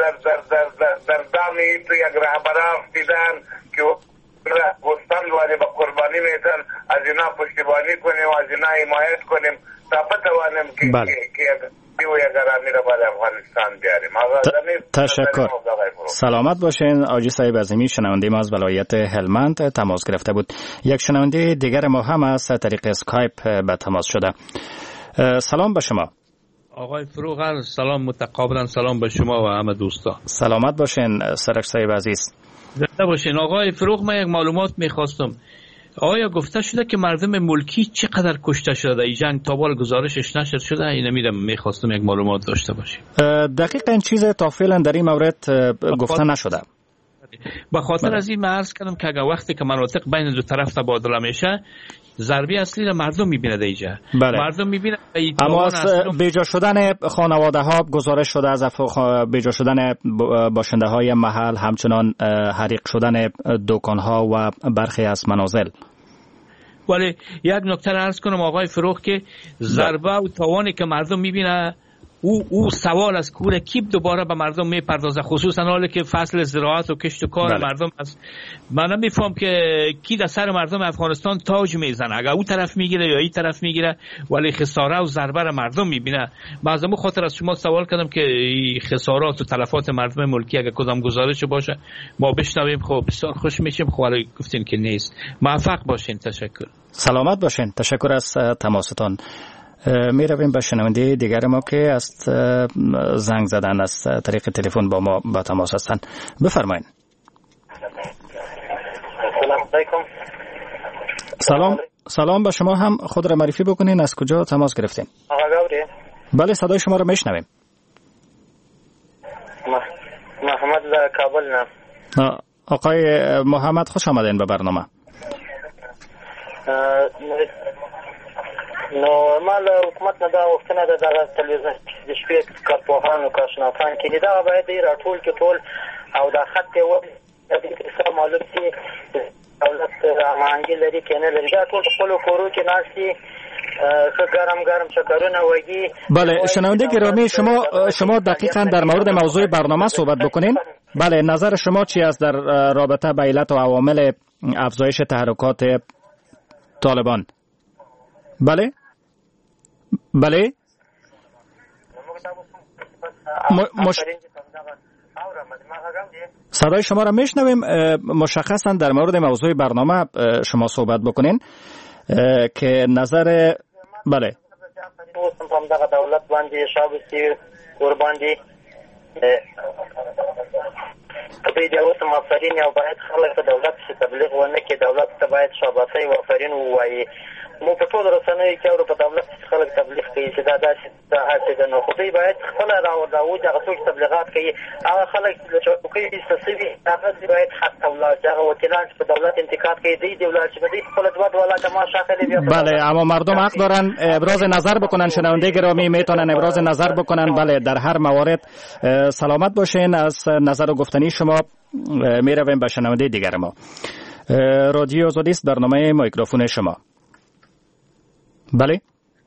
Speaker 14: در دامی تو یک رهبره افتیدن که گستند ولی با قربانی میتن از اینا پشتیبانی کنیم و از اینا حمایت کنیم تا بتوانیم که یک گرامی را برای افغانستان بیاریم.
Speaker 9: تشکر. سلامت باشین. آجی صاحب عظیمی شنونده ما از ولایت هلمند تماس گرفته بود. یک شنونده دیگر ما هم از طریق اسکایپ به تماس شده. سلام به شما
Speaker 15: آقای فروغ. سلام متقابلا. سلام به شما و همه دوستا.
Speaker 9: سلامت باشین سرک صاحب عزیز.
Speaker 15: زنده باشین. آقای فروغ من یک معلومات میخواستم. آیا گفته شده که مردم ملکی چقدر کشته شده این جنگ تا حال گزارشش نشر شده؟ اینو میخواستم یک معلومات داشته باشیم.
Speaker 9: دقیقاً این چیز تا فعلا در این مورد گفته نشده.
Speaker 15: به خاطر از این من عرض کردم که اگر وقتی که مناطق بین دو طرف تبادله میشه ضربه اصلی را مردم میبینه دیجا.
Speaker 9: بله.
Speaker 15: مردم میبینه.
Speaker 9: اما بیجا شدن خانواده ها گزارش شده از بیجا شدن باشنده های محل، همچنان حریق شدن دکان ها و برخی از منازل.
Speaker 15: ولی یک نکته عرض کنم آقای فروغ که ضربه و تاوانی که مردم میبینه او سوال از کوره کیب دوباره به مردم میپردازه، خصوصا حالی که فصل زراعت و کشت و کار مردم است. من نمیفهم که کی در سر مردم افغانستان تاج میزنه، اگر او طرف میگیره یا این طرف میگیره، ولی خساره و ضربه را مردم میبینه. بعضی خاطر از شما سوال کردم که خسارات و تلفات مردم ملکی اگر کدام گزارش باشه ما بشنویم. خب بسیار خوش میشیم. خب ولی گفتین که نیست. موفق باشین. تشکر.
Speaker 9: سلامت باشین. تشکر از تماستان. می رویم به شنونده دیگر ما که از زنگ زدن از طریق تلفن با ما با تماس هستند. بفرمایید. سلام به شما هم. خود را معرفی بکنین. از کجا تماس گرفتین؟
Speaker 16: آقا گوری.
Speaker 9: بله صدای شما را میشنویم.
Speaker 16: محمد در کابل. نه
Speaker 9: آقای محمد خوش آمدین به برنامه.
Speaker 16: نورمال حکومت نه دا وختونه ده د تلویزیون د شپې کارپوهانو کارشناسان کې دا باید راټول کې ټول او دا خط یې و د دې معلوم شي دولت امانګي لري کې نه لري. دا ټول خپل کورو کې ناشتي گرم شکرونه وگی.
Speaker 9: بله شنونده گرامی شما دقیقاً در مورد موضوع برنامه صحبت بکنین. بله نظر شما چی است در رابطه با علت و عوامل افزایش تحرکات طالبان؟ بله بله صدای شما را میشنویم. مشخصا در مورد موضوع برنامه شما صحبت بکنین که نظر بله
Speaker 16: دولت باندې شابسي ور باندې په دې اوس مفرین او باید خلک ته دولت څخه تبلیغ ونه کې دولت ته باید شابسي و فرین وایي. مو په ټول رسنیو کې او په دولت خلک تبلیغ کوي چې دا داسې هڅه نه خو دوی باید خپل راوړو چې هغه څوک تبلیغات کوي هغه خلک چې کوي سسوي هغه باید حتی ولادت هغه وکیلان چې په دولت انتقاد کوي دی ولادت چې دوی خپل دوه ولادت ما شاکلی بیا.
Speaker 9: بله اما مردم حق دارن ابراز نظر بکنن. شنونده گرامی میتونن ابراز نظر بکنن. بله در هر موارد. سلامت باشین. از نظر و گفتنی شما میرویم به شنونده دیگر ما. رادیو آزادی است. برنامه میکروفون شما. بله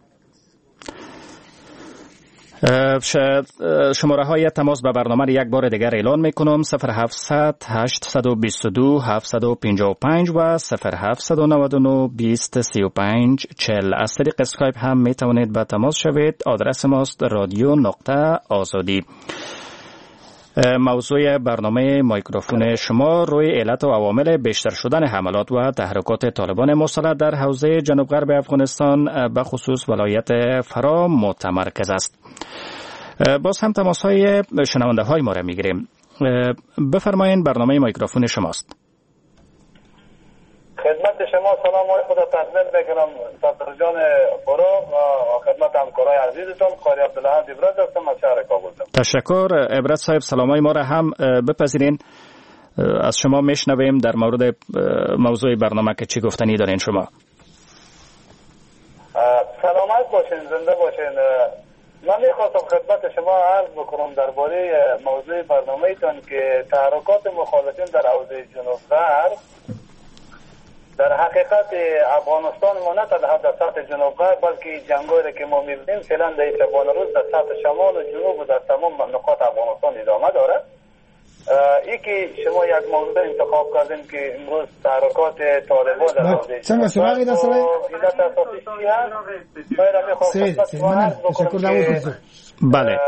Speaker 9: شماره های تماس به برنامه را یک بار دیگر اعلان میکنم. 0700 822 755 و 0799 20 35 40. از طریق اسکایپ هم میتوانید به تماس شوید. آدرس ماست radio.azadi. موضوع برنامه میکروفون شما روی علت و عوامل بیشتر شدن حملات و تحرکات طالبان مسلح در حوزه جنوب غرب افغانستان به خصوص ولایت فرا متمرکز است. باز هم تماس های شنونده های ما را میگیریم. بفرمایید برنامه میکروفون شماست.
Speaker 17: خدمت شما سلام و خدا تقدیم میکنم صدر جان فروغ و خدمت همکارای عزیزتون قاری عبدالله عبرت هستم از شهر کابل.
Speaker 9: تشکر. عبرت صاحب سلامای ما را هم بپذیرین. از شما میشنویم در مورد موضوع برنامه که چی گفتنی دارین شما.
Speaker 17: سلامت باشین، زنده باشین. من میخواستم خدمت شما عرض بکنم درباره موضوع برنامه تان که تحرکات مخالفین در حوزه جنوب غرب در حقیقت افغانستان ما نه تنها در سطح جنوب غرب بلکه جنگایی که ما میبینیم فعلا در شبانه روز در سطح شمال و جنوب و در تمام نقاط افغانستان ادامه داره. ای که شما یک موضوع انتخاب کردین که امروز تحرکات طالبان در حوزه
Speaker 18: چند سوالی داشته باید؟
Speaker 17: علت اساسی چی هست؟
Speaker 9: بله.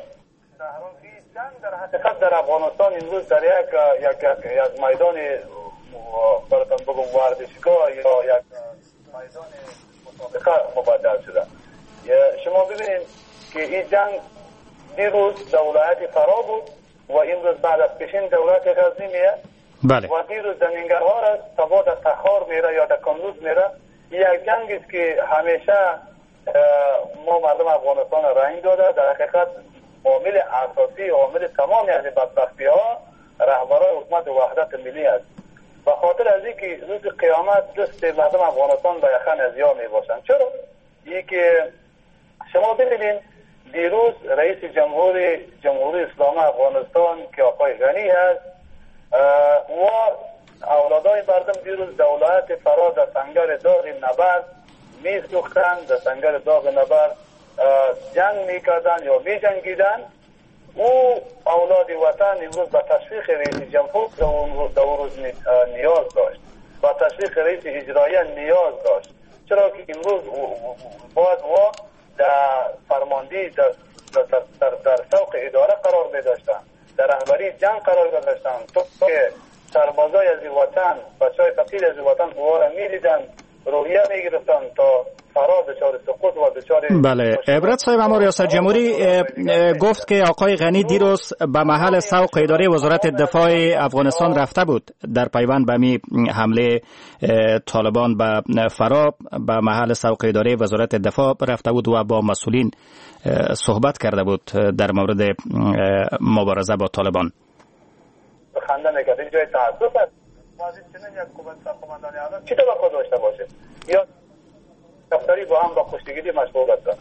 Speaker 17: در حقیقت در افغانستان امروز در یک میدان براتون بگم ورزشگاه یا یک میدان مسابقه مبادل شده. شما ببینید که این جنگ دیروز در ولایت فرا بود و امروز بعد از پیشین دولت غزنی میه.
Speaker 9: بله.
Speaker 17: و دیروز در ننگرهار است، سبا در تخار میره یا در کندوز میره. یک جنگ است که همیشه ما مردم افغانستان رنگ داده. در حقیقت عامل اساسی عامل تمامی از بدبختی ها رهبران حکومت وحدت ملی است. به خاطر از اینکه روز قیامت دست مردم افغانستان به یخن ازیا می باشند. چرا؟ این که شما ببینید دیروز رئیس جمهوری اسلامی افغانستان که آقای غنی است و اولادای مردم دیروز در ولایت فرا در سنگر داغ نبرد میسوختند، در سنگر داغ نبرد جنگ میکردند یا میجنگیدند. او اولاد وطن امروز به تشویق رئیس جمهور در اون روز نیاز داشت، با تشویق رئیس اجرایی نیاز داشت. چرا که امروز باید و در فرماندهی در سوق اداره قرار می داشتن، در رهبری جنگ قرار می داشتن، تو که سربازای از وطن، بچهای فقیر از وطن بواره می دیدن، روحیه می گرفتن تا فرا دچار سقوط و دچار.
Speaker 9: بله. عبرت صاحب، اما ریاست جمهوری گفت که آقای غنی دیروز به محل سوق اداره وزارت دفاع افغانستان رفته بود در پیوند به می حمله طالبان به فرا. به محل سوق اداره وزارت دفاع رفته بود و با مسئولین صحبت کرده بود در مورد مبارزه با طالبان.
Speaker 17: خنده میکرد. این جای تعصب است. واضح چنین یک قماندان اعظم چی توقع داشته باشه؟ یا دفتری با هم با کشتیگیری مشغول هستند.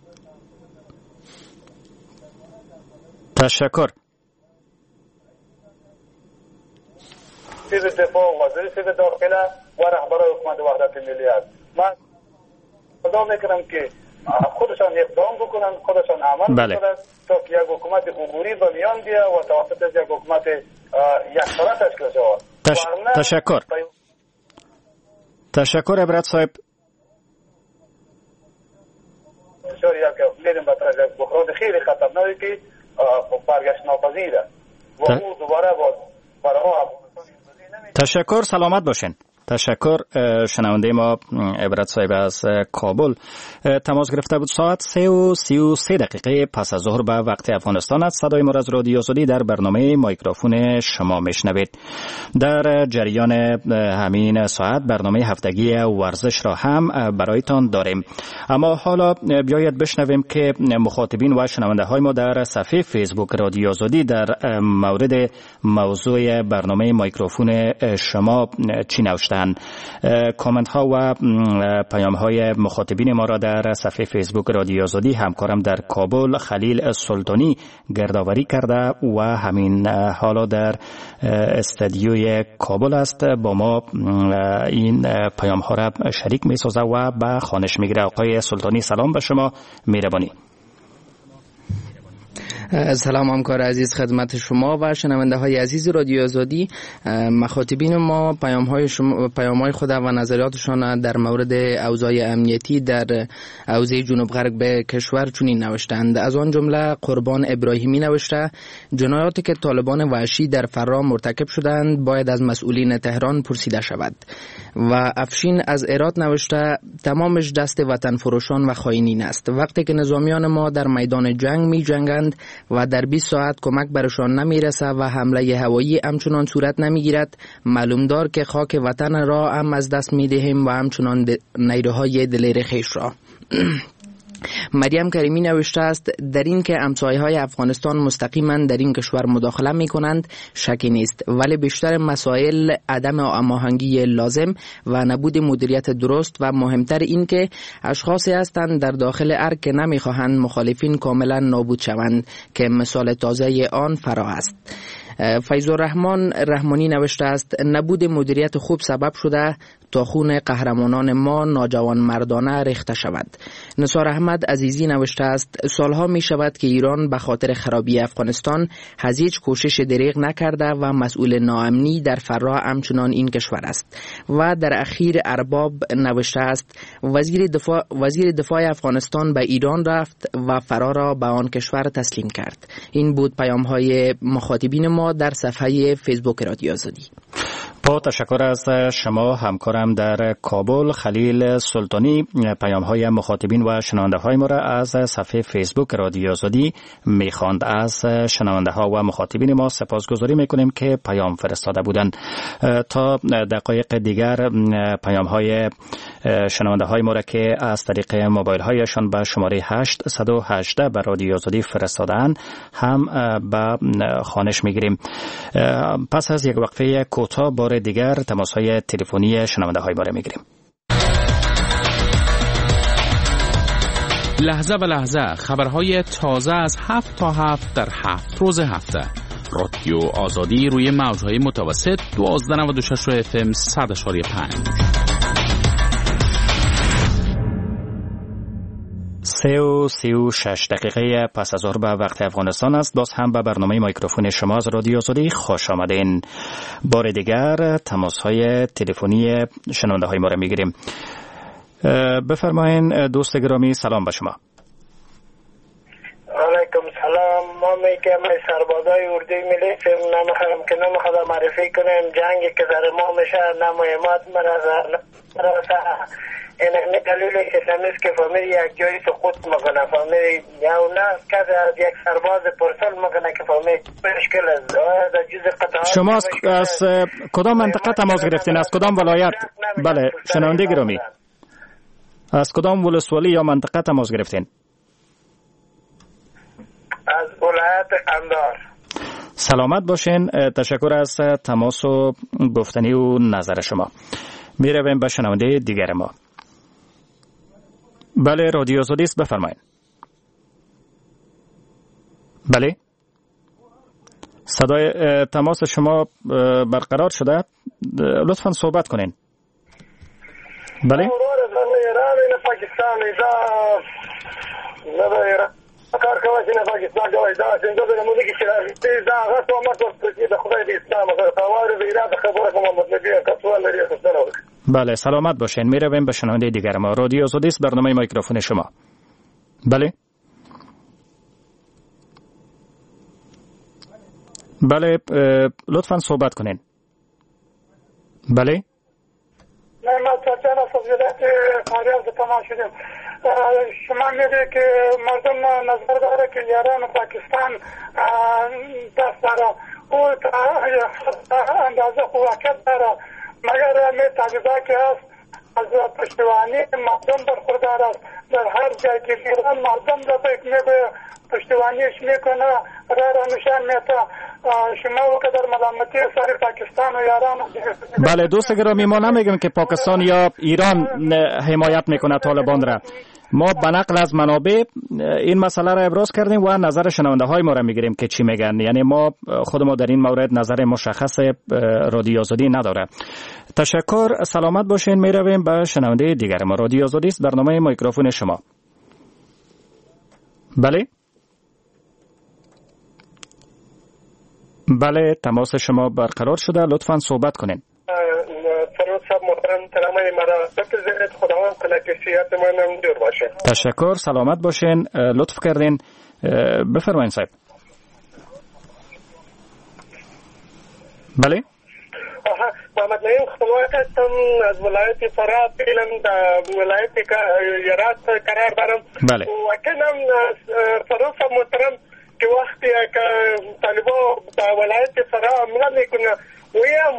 Speaker 9: تشکر.
Speaker 17: وزیر دفاع، وزیر داخله و رهبران حکومت وحدت ملی است. من خدا میکنم که خودشان اقدام بکنن، خودشان عمل بکنن تا که یک حکومت عبوری به میان بیاد و توسط از یک حکومت یکسره تشکیل شود.
Speaker 9: تشکر. تشکر عبرت صاحب.
Speaker 17: میریم به طرف یک بحران خیلی خطرناکی که برگشت ناپذیره و او دوباره برای
Speaker 9: تشکر. سلامت باشین. تشکر. شنونده ما عبرت صاحب از کابل تماس گرفته بود. ساعت 3:33 پس از ظهر به وقت افغانستان است. صدای ما از رادیو آزادی در برنامه مایکروفون شما میشنوید. در جریان همین ساعت برنامه هفتگی ورزش را هم برایتان داریم. اما حالا بیایید بشنویم که مخاطبین و شنونده های ما در صفحه فیسبوک رادیو آزادی در مورد موضوع برنامه مایکروفون شما چی نوشتند. کامنت ها و پیام های مخاطبین ما را در صفحه فیسبوک رادیو آزادی همکارم در کابل خلیل سلطانی گردآوری کرده و همین حالا در استودیوی کابل است با ما این پیام ها را شریک می سازه و به خوانش می گیره. آقای سلطانی سلام به شما، مهربانی.
Speaker 19: سلام همکار عزیز خدمت شما و شنونده های عزیز رادیو آزادی. مخاطبین ما پیام های خود و نظریاتشان در مورد اوضاع امنیتی در حوزه جنوب غرب کشور چنین نوشتند. از آن جمله قربان ابراهیمی نوشته جنایاتی که طالبان وحشی در فرا مرتکب شدند باید از مسئولین تهران پرسیده شود. و افشین از هرات نوشته تمامش دست وطن فروشان و خائنین است. وقتی که نظامیان ما در میدان جنگ می جنگند و در 20 ساعت کمک برشان نمیرسه و حمله هوایی همچنان صورت نمیگیرد، معلوم دار که خاک وطن را هم از دست میدهیم و همچنان نیروهای دلیر خیش را. مریم کریمی نوشته است در این که همسایه‌های افغانستان مستقیما در این کشور مداخله می‌کنند شکی نیست، ولی بیشتر مسائل عدم هماهنگی لازم و نبود مدیریت درست و مهمتر این که اشخاصی هستند در داخل ارگ که نمی‌خواهند مخالفین کاملا نابود شوند که مثال تازه آن فرا است. فیض‌الرحمن رحمانی نوشته است نبود مدیریت خوب سبب شده تا خون قهرمانان ما ناجوان مردانه ریخته شود. نثار احمد عزیزی نوشته است سالها می شود که ایران به خاطر خرابی افغانستان هیچ کوشش دریغ نکرده و مسئول ناامنی در فرا همچنان این کشور است. و در اخیر ارباب نوشته است وزیر دفاع افغانستان به ایران رفت و فرا را به آن کشور تسلیم کرد. این بود پیام های مخاطبین ما در صفحه فیسبوک رادیو آزادی.
Speaker 9: با تشکر از شما همکارم در کابل خلیل سلطانی پیام های مخاطبین و شنونده های ما را از صفحه فیسبوک رادیو آزادی میخواند. از شنونده ها و مخاطبین ما سپاسگزاری میکنیم که پیام فرستاده بودند. تا دقایق دیگر پیام های شنونده های ما را که از طریق موبایل هایشان به شماره 818 به رادیو آزادی فرستادند هم به خوانش میگیریم. پس از یک وقفه کوتاه بار دیگر تماس های تلفنی شنونده های ما را میگیریم.
Speaker 18: لحظه به لحظه خبرهای تازه از 7 تا 7 در 7 روز هفته. رادیو آزادی روی موجهای متوسط 1296 و FM 100.5.
Speaker 9: 36 دقیقه پس از ظهر به وقت افغانستان است. باز هم به برنامه میکروفون شما از رادیو آزادی خوش آمدین. بار دیگر تماس های تلفنی شنونده های ما را میگیریم. بفرمایین دوست گرامی، سلام به شما.
Speaker 12: علیکم سلام. ما میگم سربازای اردوی ملی نمیخوام که نمیخواد معرفی کنیم جنگی که در ما میشه نمایمات مرازه این دلیل اسلامیست که فامیل یک جایی سقوط میکنه، فامیل یا نه کسی از یک سرباز پرسل میکنه که فامیل مشکل است. در جز قطعات
Speaker 9: شما از کدام منطقه تماس گرفتین؟ از کدام ولایت؟ بله شنونده گرامی، از کدام ولسوالی یا منطقه تماس گرفتین؟
Speaker 12: از ولایت قندهار.
Speaker 9: سلامت باشین. تشکر از تماس و گفتنی و نظر شما. میرویم به شنونده دیگر ما. بله رادیو آزادی است، بفرمایید. بله صدای تماس شما برقرار شده، لطفا صحبت کنین. بله
Speaker 12: پاکستان کار کوي چې پاکستان کوي دا څنګه د موږ کې چې دا هغه څه مرته د خدای د اسلام غواره به ایراد خبره کوم مطلبی کتوال لري خسته.
Speaker 9: بله سلامت باشین. میرویم به شنونده دیگر ما. رادیو آزادی است، برنامه میکروفون شما. بله بله لطفا صحبت کنین. بله
Speaker 12: ما ترجمه فضیلت فاریاب تمام شدیم. شما میگه که مردم نظر داره که ایران و پاکستان دست داره او اندازه قوت داره، مگر می تجربه که هست از پشتیبانی مردم برخوردار است. در هر جای که ایران مردم را به پشتیبانیش میکنه را نشان میده. شما وقدر ملامتی سر پاکستان و ایران.
Speaker 9: بله دوست گرامی، ما نمیگیم که پاکستان یا ایران حمایت میکنه طالبان را. ما به نقل از منابع این مسئله را ابراز کردیم و نظر شنونده های ما را میگیریم که چی میگن. یعنی ما خود ما در این مورد نظر مشخص رادیو آزادی نداره. تشکر، سلامت باشین. میرویم به شنونده دیگر ما. رادیو آزادی است، برنامه میکروفون شما. بله بله تماس شما برقرار شده، لطفا صحبت کنین. تشکر، سلامت باشین. لطف کردین. بفرمایید صاحب. بله
Speaker 12: محمد نعیم خلوات هستم از ولایت فرا. فعلا در ولایت یرات قرار دارم.
Speaker 9: بله
Speaker 12: و کنم فروخ محترم که وقتی که طالبا در ولایت فرا حمله میکنه و هم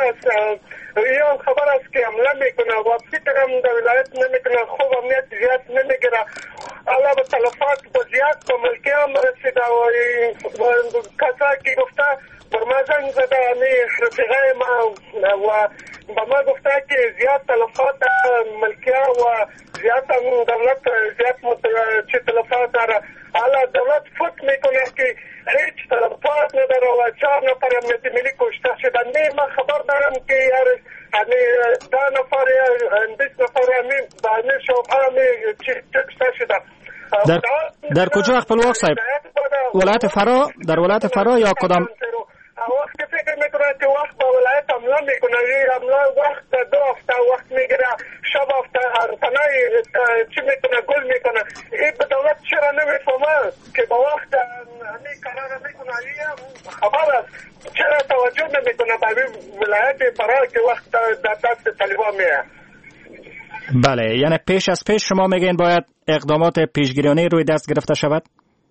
Speaker 12: خبر است که حمله میکنه و فکرم در ولایت نمیکنه، خوب امنیت زیاد نمیگیره. علاوه تلفات بزیاد به ملکی هم رسیده و کسایی که گفته بر ما زنگ زده رفیقه ما و به ما گفته که زیاد تلفات ملکی و زیاد دولت زیاد چه تلفات داره. حالا دولت فکر میکنه که هیچ تلفات نداره و 4 نفر امنیت ملی کشته شدن. من خبر دارم که 10 نفر 20 نفر به همین شبه کشته شدن.
Speaker 9: در کجا خپلواک صاحب؟ ولایت فرا؟ در ولایت فرا یا کدام؟
Speaker 12: وقتی فکر میکنه که وقت با ولایت حمله میکنه، این حمله وقت 2 هفته وقت میگیره، شب هفته تنهای چی میکنه گل میکنه. این به دولت چرا نمیفهمه که با وقت همین قرار میکنه؟ این خبر است، چرا توجه نمیکنه به ولایت فرا که وقت در دست طالبان میه؟
Speaker 9: بله، یعنی پیش از پیش شما میگین باید اقدامات پیشگیرانه روی دست گرفته شود؟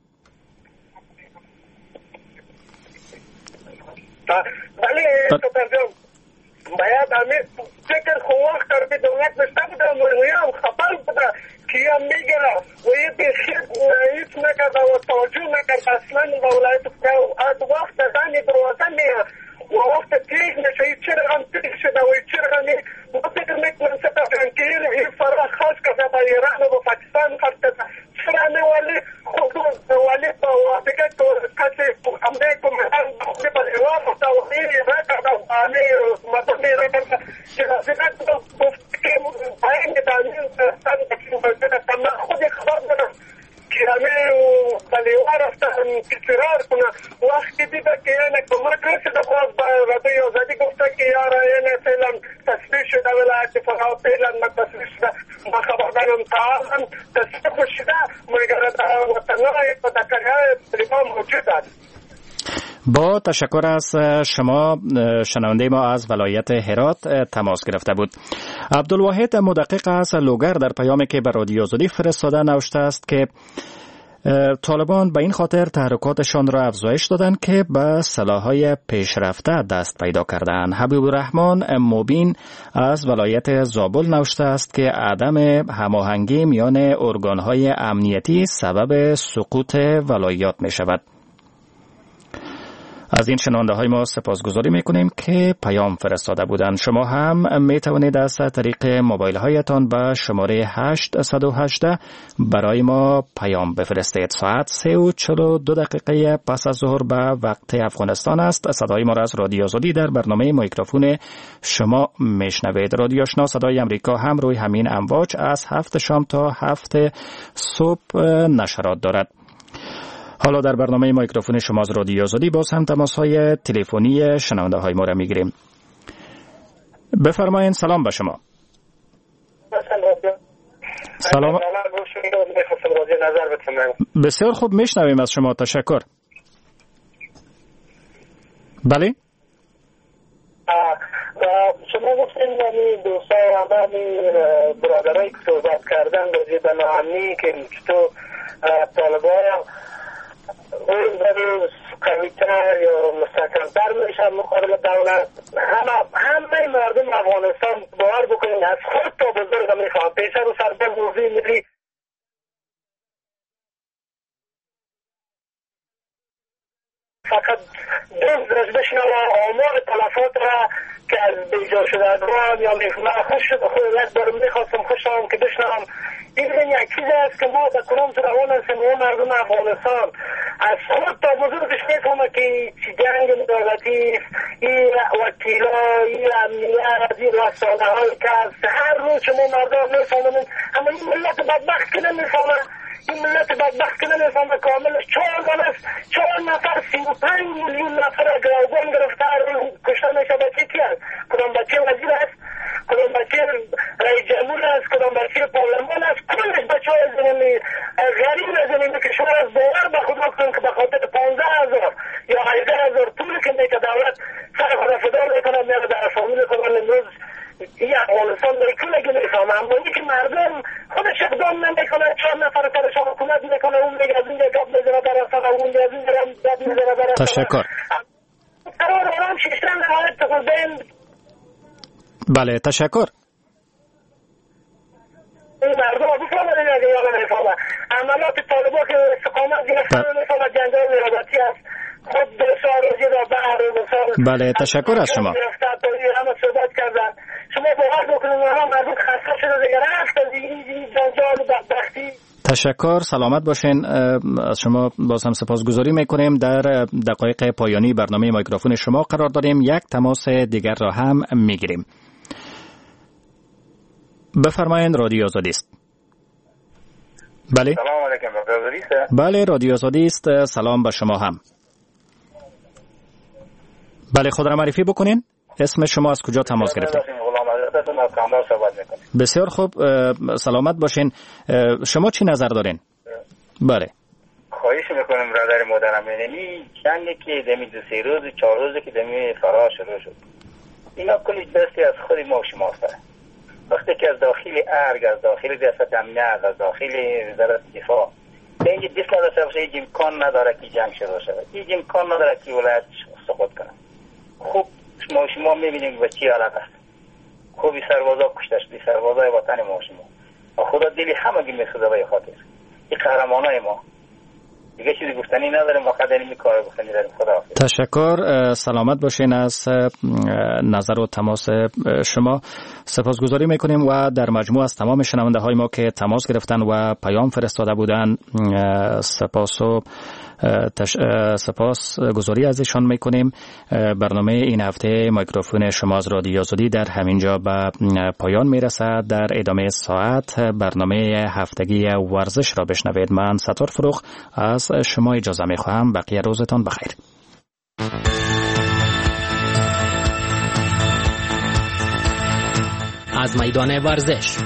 Speaker 12: بله ترجم باید همین فکر خو وقت در دولت نشته بوده و خبر بوده که هم میگره و یه بخیر هیچ نکرده و توجه نکرده اصلا به ولایت از وقت زنی دروازه میه و وقت تیغ نشه این چرا هم تیغ شده و این چرا هم ما فکر میکنم سپرن که این فرا خاص کرده با ایران و پاکستان خاص کرده چرا همه ولی خود ولی با دیگه کسی همه کمهن خودی با ایران و این ایران کرده و همه مطمئن ایران کرده چرا دیگه گفت که باید دانیم سن بکنم من خودی خبر دارم که همه بلیوه رفتن فرار کنه. وقتی دیده که یعنی کمک رسیده باز با رادیو آزادی گفته که یارا یعنی فعلا تصویر شده ولایت فرا فعلا ما تصویر شده ما خبر دارم تا هم تصویر شده مگر وطنهای و دکرهای طالبان موجود است.
Speaker 9: با تشکر از شما. شنونده ما از ولایت هرات تماس گرفته بود. عبدالواحد مدقق از لوگر در پیامی که به رادیو آزادی فرستاده نوشته است که طالبان به این خاطر تحرکاتشان را افزایش دادند که به سلاح‌های پیشرفته دست پیدا کردند. حبیب الرحمن مبین از ولایت زابل نوشته است که عدم هماهنگی میان ارگان‌های امنیتی سبب سقوط ولایات می شود. از این شنونده های ما سپاسگزاری میکنیم که پیام فرستاده بودند. شما هم میتوانید از طریق موبایل هایتان به شماره 818 برای ما پیام بفرستید. ساعت 3:42 پس از ظهر به وقت افغانستان است. صدای ما را از رادیو آزادی در برنامه میکروفون شما میشنوید. رادیو آشنا صدای امریکا هم روی همین امواج از 7 شام تا 7 صبح نشرات دارد. حالا در برنامه میکروفون شما از رادیو آزادی باز هم تماس‌های تلفنی شنونده های ما را میگیریم. بفرمایید. سلام به شما. سلام. بسیار خوب میشنویم از شما. تشکر. بله.
Speaker 12: شما گفتین یعنی دوستای همه برادرایی که صحبت کردن راجع به ناامنی که تو طالبان روز قوی‌تر یا مستحکم‌تر میشن مقابل دولت. همه مردم افغانستان باور بکنید از خود تا بزرگ میخوام پیشتر و سرباز موضوع ملی فقط دوست بشنوه آمار تلفات را که از بیجا شدگان یا من خوش شد خودت دارم میخواستم خوشم که بشنوم. این یک چیز است که ما در کنم روان هستیم و مردم افغانستان از خود تا بزرگش میفهمه که جنگ دولتی این وکیلا این امنیت این رسانه های که هر روز شما مردم میفهمن اما این ملت بدبخت که نمیفهمه. این ملت بدبخت که نمیفهمه کاملش 4 نفر 35 میلیون نفر گروگان گرفتار کشته میشه. بچه کی است؟ کدام بچه وزیر است؟ کدام بچه رئیس جمهور است؟ کدام بچه پارلمان است؟ کلش بچه های زمینی غریب زمینی کشور از باور به خود کنن که به خاطر 15,000 یا 18,000 پولی که میشه دولت سر خود فدا میکنه میره در فامیل خودم امروز این افغانستان در کلگی میفهمه. اما این که مردم خودش اقدام نمیکنه 4 نفر کارش حکومت میکنه اون میگه از این گپ میزنه در اصلا اون از این گپ میزنه در اصلا.
Speaker 9: تشکر.
Speaker 12: قرار آرام شیشتن نهایت تقریبا.
Speaker 9: بله تشکر.
Speaker 12: این مردم بفهمه
Speaker 16: نمیگه یالا میفهمه عملات طالبان که استقامت گرفتن میفهمه جنگل رابطی است خود بسیار روزی را بحر بسیار.
Speaker 9: بله تشکر از شما.
Speaker 16: همه صحبت کردن شما باور بکنید مردم خسته شده دیگه رفت از این جنجال بدبختی.
Speaker 9: تشکر، سلامت باشین. از شما باز هم سپاسگزاری میکنیم. در دقایق پایانی برنامه میکروفون شما قرار داریم. یک تماس دیگر را هم میگیریم. بفرمایید، رادیو آزادی است. بله.
Speaker 10: سلام علیکم، رادیو آزادی است.
Speaker 9: بله، رادیو آزادی است. سلام به شما هم. بله، خود را معرفی بکنین. اسم شما از کجا تماس گرفتید؟ بسیار خوب، سلامت باشین. شما چی نظر دارین؟ بله.
Speaker 10: خواهش میکنم برادر محترم، یعنی جنگی که دمی 2-3 روز 4 روز که دمی فرار شروع شد، اینا کلی دستی از خود ما و شماست. وقتی که از داخل ارگ، از داخل ریاست امنیت، از داخل وزارت دفاع به اینجا دست نداشته هیچ امکان نداره که جنگ شروع شود، هیچ امکان نداره که ولایت سقوط کنه. خوب شما میبینید به چی حالت است. خوبی سربازا کشته شدی، سربازای وطن ما شما و خدا دلی همگی میسوزه به خاطر این قهرمانای ما. دیگه چیزی گفتنی نداریم، فقط این کار گفتنی داریم. خدا
Speaker 9: تشکر، سلامت باشین. از نظر و تماس شما سپاسگزاری میکنیم و در مجموع از تمام شنونده های ما که تماس گرفتن و پیام فرستاده بودن سپاس گذاری ازشان میکنیم. برنامه این هفته میکروفون شما از رادیو آزادی در همینجا به پایان میرسد. در ادامه ساعت برنامه هفتگی ورزش را بشنوید. من ستار فروخ از شما اجازه میخواهم. بقیه روزتان بخیر.
Speaker 3: از میدان ورزش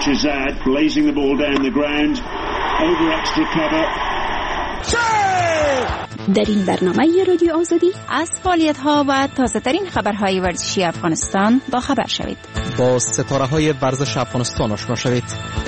Speaker 6: در این برنامه رادیو آزادی
Speaker 20: از فعالیت‌ها و تازه‌ترین خبرهای ورزشی افغانستان با خبر شوید.
Speaker 3: با ستاره‌های ورزش افغانستان آشنا شوید.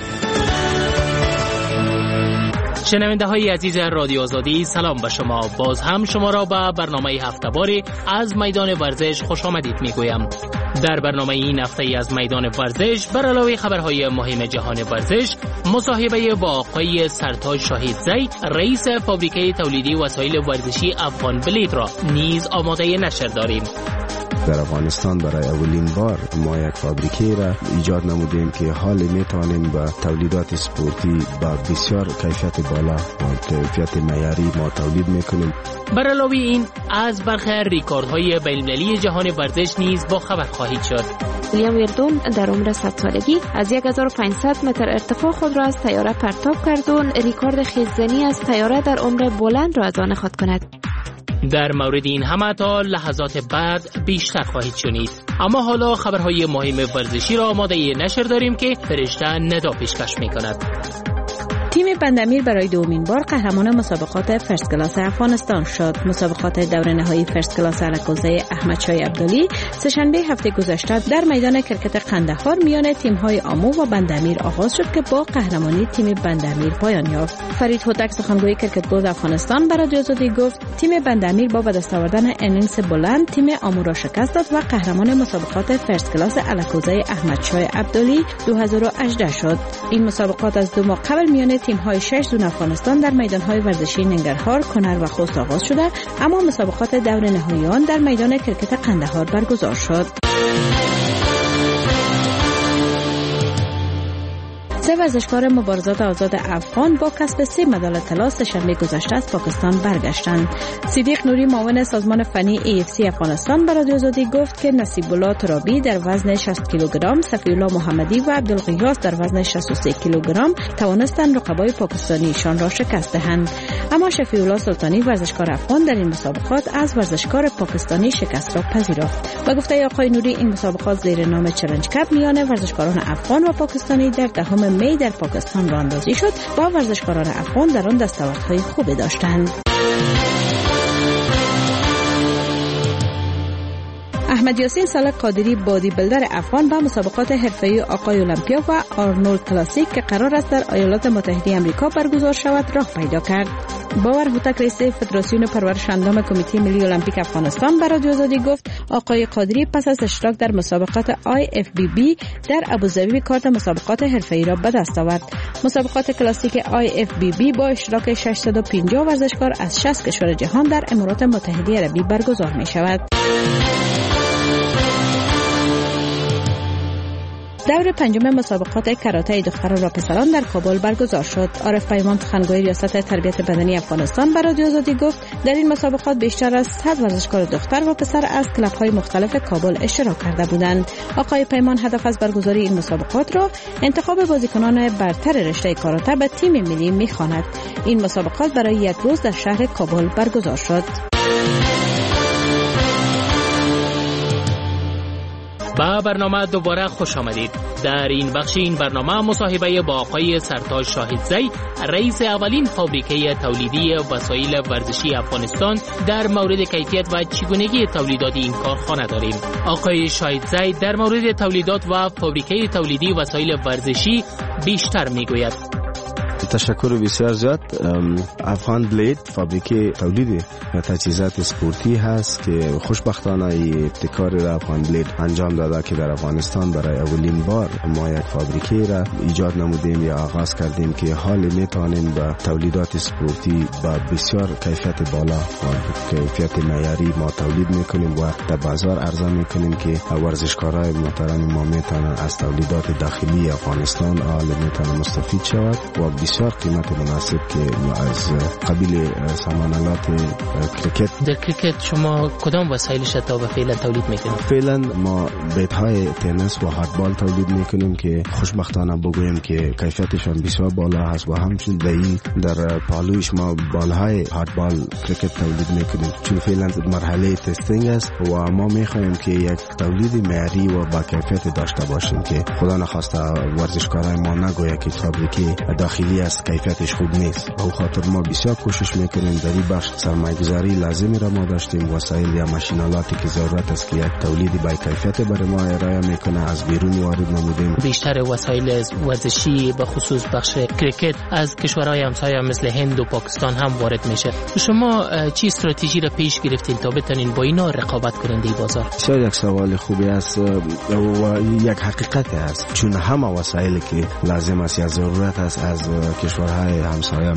Speaker 3: شنونده های عزیز رادیو آزادی، سلام به شما. باز هم شما را به برنامه هفته‌واری از میدان ورزش خوش آمدید میگویم. در برنامه این هفته از میدان ورزش بر علاوه خبرهای مهم جهان ورزش، مصاحبه با آقای سرتاج شاهدزی، رئیس فابریکه تولیدی وسایل ورزشی افغان بلید را نیز آماده نشر داریم.
Speaker 21: در افغانستان برای اولین بار ما یک فابریکه را ایجاد نمودیم که حال میتوانیم با تولیدات سپورتی با بسیار کیفیت بالا و کیفیت معیاری ما تولید میکنیم.
Speaker 3: بر علاوه این از برخی ریکوردهای بین‌المللی جهان ورزش نیز با خبر خواهید شد.
Speaker 22: ویلیام ویردون در عمر 100 سالگی از 1500 متر ارتفاع خود را از طیاره پرتاب کرد و ریکورد خیززنی از طیاره در عمر بلند را از آن خود کند.
Speaker 3: در مورد این همه تا لحظات بعد بیشتر خواهید شنید. اما حالا خبرهای مهم ورزشی را آماده نشر داریم که فرشته ندا پیشکش می‌کند.
Speaker 22: تیم بندامیر برای دومین بار قهرمان مسابقات فرست کلاس افغانستان شد. مسابقات دور نهایی فرست کلاس الکوزه احمد شاه عبدالی سه‌شنبه هفته گذشته در میدان کرکت قندهار میان تیم‌های آمو و بندامیر آغاز شد که با قهرمانی تیم بندامیر پایان یافت. فرید هوتک سخنگوی کرکت‌باز افغانستان برای رادیو آزادی گفت تیم بندامیر با به دست آوردن انینگز بلند تیم آمو را شکست داد و قهرمان مسابقات فرست کلاس الکوزه احمد شاه عبدالی 2018 شد. این مسابقات از 2 ماه قبل میان تیم‌های 6 زون افغانستان در میدان‌های ورزشی ننگرهار، کنر و خوست آغاز شده، اما مسابقات دور نهایی آن در میدان کرکت قندهار برگزار شد. 3 ورزشکار مبارزات آزاد افغان با کسب 3 مدال طلا سه‌شنبه گذشته از پاکستان برگشتند. صدیق نوری معاون سازمان فنی AFC افغانستان برای رادیو آزادی گفت که نصیب الله ترابی در وزن 60 کیلوگرم، صفی الله محمدی و عبدالغیاث در وزن 63 کیلوگرم توانستند رقبای پاکستانیشان را شکست دهند. اما شفیع الله سلطانی ورزشکار افغان در این مسابقات از ورزشکار پاکستانی شکست را پذیرفت. با گفته آقای نوری این مسابقات زیر نام چالش کپ میان ورزشکاران افغان و پاکستانی در 10 می در پاکستان راه اندازی شد و ورزشکاران افغان در آن دستاوردهای خوبی داشتند. احمد یاسین سالک قادری بادی بلدر افغان به مسابقات حرفه‌ای آقای المپیا و آرنولد کلاسیک که قرار است در ایالات متحده آمریکا برگزار شود راه پیدا کرد. باور هوتک رئیس فدراسیون پرورش اندام کمیته ملی المپیک افغانستان به رادیو آزادی گفت آقای قادری پس از اشتراک در مسابقات IFBB در ابوظبی کارت مسابقات حرفه‌ای را به دست آورد. مسابقات کلاسیک IFBB با اشتراک 650 ورزشکار از 60 کشور جهان در امارات متحده عربی برگزار می شود. دور پنجم مسابقات کاراته دختران و پسران در کابل برگزار شد. عارف پیمان سخنگوی ریاست تربیت بدنی افغانستان به رادیو آزادی گفت در این مسابقات بیشتر از 100 ورزشکار دختر و پسر از کلب‌های مختلف کابل اشتراک کرده بودند. آقای پیمان هدف از برگزاری این مسابقات را انتخاب بازیکنان برتر رشته کاراته به تیم ملی می‌خواند. این مسابقات برای یک روز در شهر کابل برگزار شد.
Speaker 3: با برنامه دوباره خوش آمدید. در این بخش این برنامه مصاحبه با آقای سرتاج شاهدزی رئیس اولین فابریکه تولیدی وسایل ورزشی افغانستان در مورد کیفیت و چگونگی تولیدات این کارخانه داریم. آقای شاهدزی در مورد تولیدات و فابریکه تولیدی وسایل ورزشی بیشتر میگوید.
Speaker 21: تشکر بسیار زیاد. افغان بلید فابریکه تولید تجهیزات اسپورتی هست که خوشبختانه ابتکار را افغان بلید انجام داده که در افغانستان برای اولین بار ما یک فابریکه را ایجاد نمودیم یا آغاز کردیم که حال میتونیم با تولیدات اسپورتی با بسیار کیفیت بالا و کیفیت معیاری ما تولید میکنیم و در بازار عرضه میکنیم که ورزشکارای محترم ما میتونن از تولیدات داخلی افغانستان حال میتونن مستفید شود و بسیار قیمت مناسب که از قبیل سامانلات کرکت.
Speaker 3: در کرکت شما کدام وسایلش تا به فعلا تولید میکنید؟
Speaker 21: فعلا ما بیت‌های تنیس و هاندبال تولید میکنیم که خوشبختانه بگویم که کیفیتشان بسیار بالا هست و همچنین در پالویش ما بالهای هاندبال کرکت تولید میکنیم چون فعلا مرحله تستینگ است و ما میخوایم که یک تولید معیاری و با کیفیت داشته باشیم که خدا نخواسته ورزشکارای ما نگوید که فابریکه داخلی است کیفیتش خوب نیست. به خاطر ما بسیار کوشش میکنیم در این بخش سرمایه‌گذاری لازمی را ما داشتیم وسایل یا ماشینالاتی که ضرورت است که یک تولیدی با کیفیت برای ما ارائه میکنه از بیرون وارد نمودیم.
Speaker 3: بیشتر وسایل ورزشی به خصوص بخش کرکت از کشورهای همسایه مثل هند و پاکستان هم وارد میشه. شما چی استراتژی را پیش گرفتین تا بتونین با اینا رقابت کنین در بازار؟
Speaker 21: بسیار یک سوال خوبی است و یک حقیقت است چون همه وسایلی که لازم است یا ضرورت است از کشورهای همسایه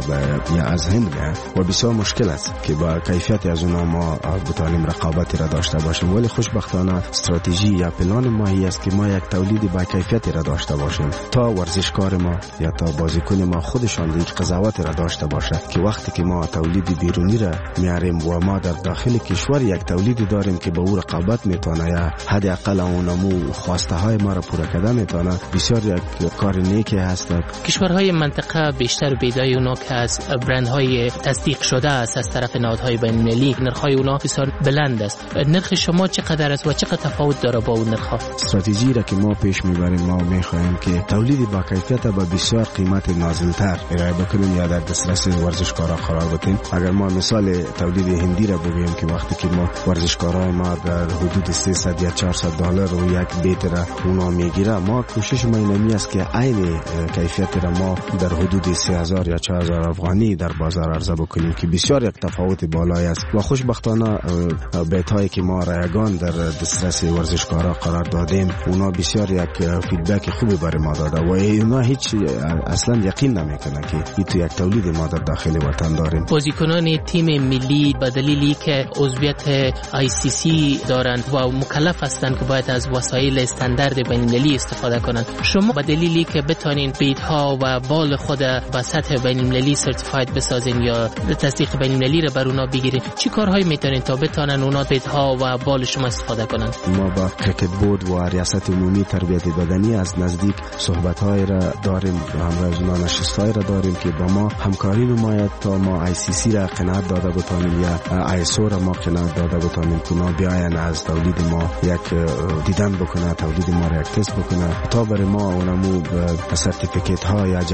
Speaker 21: یا از هند و بسیار مشکل است که با کیفیت از اونا ما بتوانیم رقابتی را داشته باشیم ولی خوشبختانه استراتژی یا پلان ما است که ما یک تولیدی با کیفیتی را داشته باشیم تا ورزشکار ما یا تا بازیکن ما خودشان یک قضاوت را داشته باشه که وقتی که ما تولید بیرونی را میاریم و ما در داخل کشور یک تولیدی داریم که با او رقابت میتونه یا حداقل اونمو خواسته های ما را پورا کرده میتونه بسیار یک کار نیکی هست.
Speaker 3: کشورهای منطقه بیشتر بیدای اونا که از برندهای تصدیق شده است از طرف نهادهای بین‌المللی نرخ‌های اونا بسیار بلند است. نرخ شما چقدر است و چقدر تفاوت داره با اون نرخ‌ها؟
Speaker 21: استراتژی را که ما پیش میبریم ما میخوایم که تولید با کیفیت با بسیار قیمت نازل‌تر ارائه بکنیم یا در دسترس ورزشکارا قرار بدیم. اگر ما مثال تولید هندی را بگوییم که وقتی که ما ورزشکارای ما در حدود 300 یا 400 دلار رو یک بیت را اونا میگیره ما کوشش ما اینمی است که عین کیفیت را ما در حدود 3000 یا 4000 افغانی در بازار عرضه بکنیم که بسیار یک تفاوت بالایی است و خوشبختانه بیت‌هایی که ما رایگان در دسترس ورزشکارا قرار دادیم اونا بسیار یک فیدبک خوبی برای ما داده و اونا هیچ اصلا یقین نمیکنه که این تو یک تولید ما در داخل وطن داریم.
Speaker 3: بازیکنان تیم ملی به دلیلی که عضویت ICC دارند و مکلف هستند که باید از وسایل استاندارد بین‌المللی استفاده کنند شما به دلیلی که بتونین بیت‌ها و بال خود به سطح بین‌المللی سرتیفاید بسازین یا تصدیق بین‌المللی را بر اونا بگیرین چی کارهایی میتونین تا بتونن اونا بیت‌ها و بال شما استفاده کنن؟
Speaker 21: ما با کرکت بورد و ریاست عمومی تربیت بدنی از نزدیک صحبت‌های را داریم همراه اونا نشست‌های را داریم که با ما همکاری نماید تا ما ICC را قناعت داده بتونیم یا ISO را ما قناعت داده بتونیم که اونا بیاین از تولید ما یک دیدن بکنه تولید ما را یک تست بکنه تا برای ما اونمو سرتیفیکیت ها یا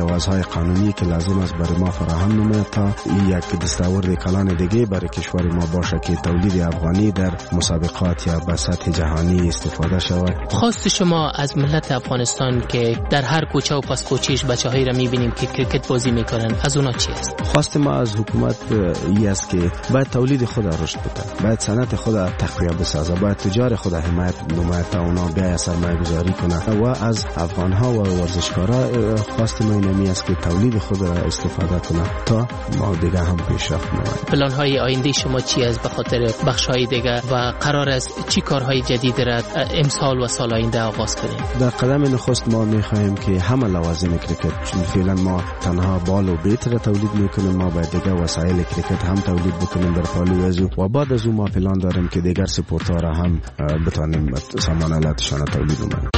Speaker 21: کاغذهای قانونی که لازم است برای ما فراهم نماید تا یک دستاورد کلان دیگه برای کشور ما باشه که تولید افغانی در مسابقات یا به سطح جهانی استفاده شود.
Speaker 3: خواست شما از ملت افغانستان که در هر کوچه و پس کوچهش بچه‌هایی را می‌بینیم که کرکت بازی می‌کنن، از اونا چی است؟
Speaker 21: خواست ما از حکومت این است که باید تولید خود رشد بده، باید صنعت خود تقویت بسازه، باید تجار خود حمایت نماید تا اونا بیای سرمایه‌گذاری کنه و از افغان‌ها و ورزشکارا خواست ما اینمی است که تولید خود را استفاده کنه تا ما دیگه هم پیشرفت کنیم.
Speaker 3: پلان‌های آینده شما چی است به خاطر بخش‌های دیگه و قرار است چی کارهای جدید را امسال و سال آینده آغاز کنیم؟
Speaker 21: در قدم نخست ما می‌خواهیم که همه لوازم کرکت، چون فعلا ما تنها بال و بیت را تولید می‌کنیم، ما باید دیگه وسایل کرکت هم تولید بکنیم در پالویزو و بعد از اون ما پلان داریم که دیگر سپورت‌ها را هم بتوانیم سامان آلاتشان تولید کنیم.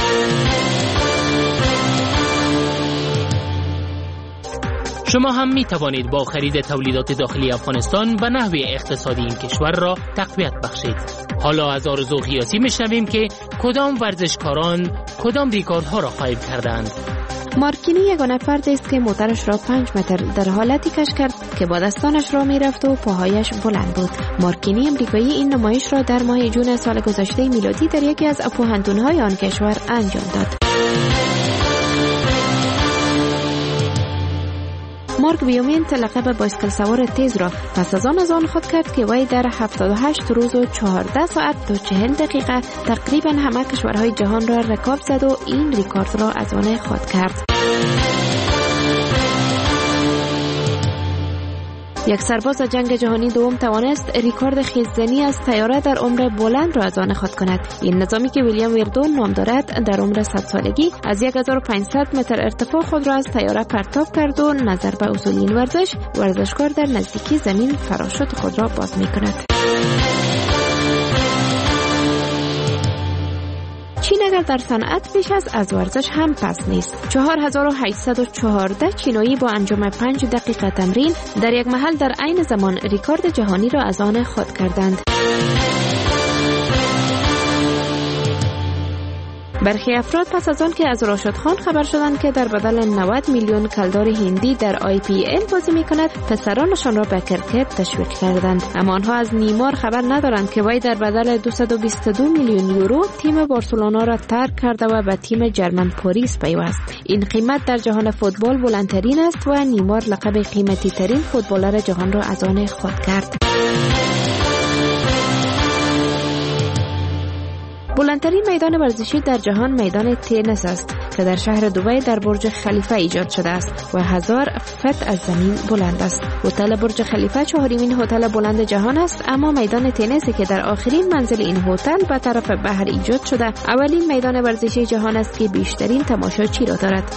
Speaker 3: شما هم می توانید با خرید تولیدات داخلی افغانستان و نحوه اقتصادی این کشور را تقویت بخشید. حالا از آرزو قیاسی میشنویم که کدام ورزشکاران کدام ریکاردها را قائم کردند.
Speaker 22: مارکینی یگانه فرد است که موترش را 5 متر در حالتی کش کرد که با دستانش را میرفت و پاهایش بلند بود. مارکینی امریکایی این نمایش را در ماه جون سال گذشته میلادی در یکی از پوهنتون‌های آن کشور انجام داد. مارک ویومینت لقب بایسکل سوار تیز را پس از آن خود کرد که وی در 78 روز و 14 ساعت و 40 دقیقه تقریبا همه کشورهای جهان را رکاب زد و این ریکارد را از آن خود کرد. یک سرباز جنگ جهانی دوم توانست ریکارد خیزدنی از طیاره در عمر بلند را از آن خود کند. این نظامی که ویلیام ویردون نام دارد در عمر 100 سالگی از 1500 متر ارتفاع خود را از طیاره پرتاب کرد و نظر به اصول این ورزشکار در نزدیکی زمین فراشوت خود را باز می کند. چین اگر در صنعت بیش از ورزش هم پس نیست. 4814 چینایی با انجام 5 دقیقه تمرین در یک محل در عین زمان ریکارد جهانی را از آن خود کردند. برخی افراد پس از آن که از راشد خان خبر شدند که در بدل 90 میلیون کلدار هندی در IPL بازی می کند، پسرانشان را به کرکت تشویق کردند. اما آنها از نیمار خبر ندارند که وی در بدل 222 میلیون یورو تیم بارسلونا را ترک کرده و به تیم جرمن پاریس پیوست. این قیمت در جهان فوتبال بلندترین است و نیمار لقب قیمتی ترین فوتبالر جهان را از آن خود کرد. بلندترین میدان ورزشی در جهان میدان تنیس است که در شهر دبی در برج خلیفه ایجاد شده است و 1000 فت از زمین بلند است. هتل برج خلیفه 4مین هتل بلند جهان است، اما میدان تنیسی که در آخرین منزل این هتل به طرف بحر ایجاد شده اولین میدان ورزشی جهان است که بیشترین تماشاچی را دارد.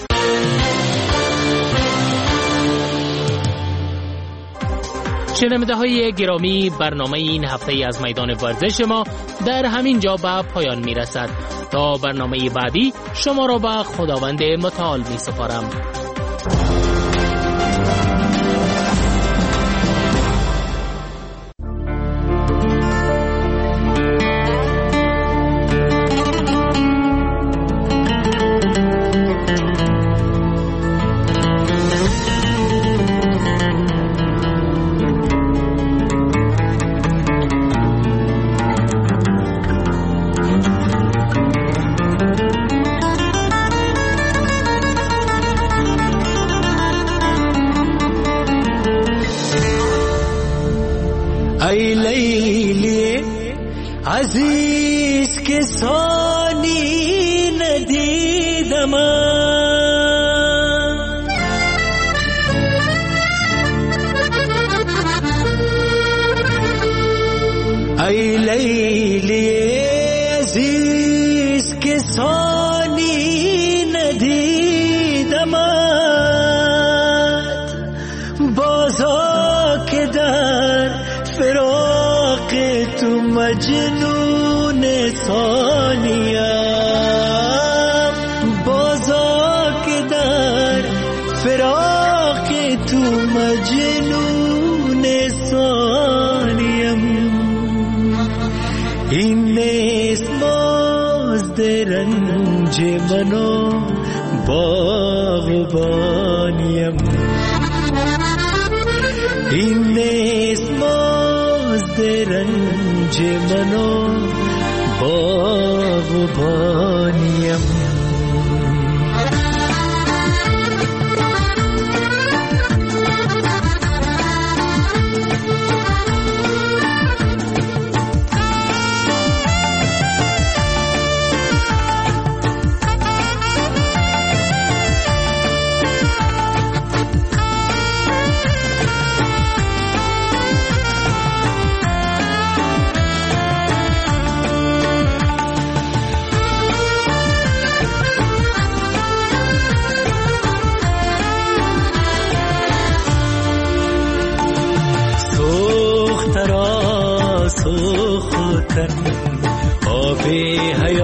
Speaker 3: شنونده‌های گرامی، برنامه این هفته از میدان ورزش ما در همین جا به پایان میرسد. تا برنامه بعدی شما را به خداوند متعال می سپارم.
Speaker 1: ای لیلی عزیز که ثانی ندیدم، ای لیلی عزیز که ثانی ندیدم، بازا که در فراق تو مجنون ثانیم، بازا که در فراق تو مجنون ثانیم. این نیست باز در رنج منو باغبانیم. این نیست مزد رنج من و باغبانیم. آب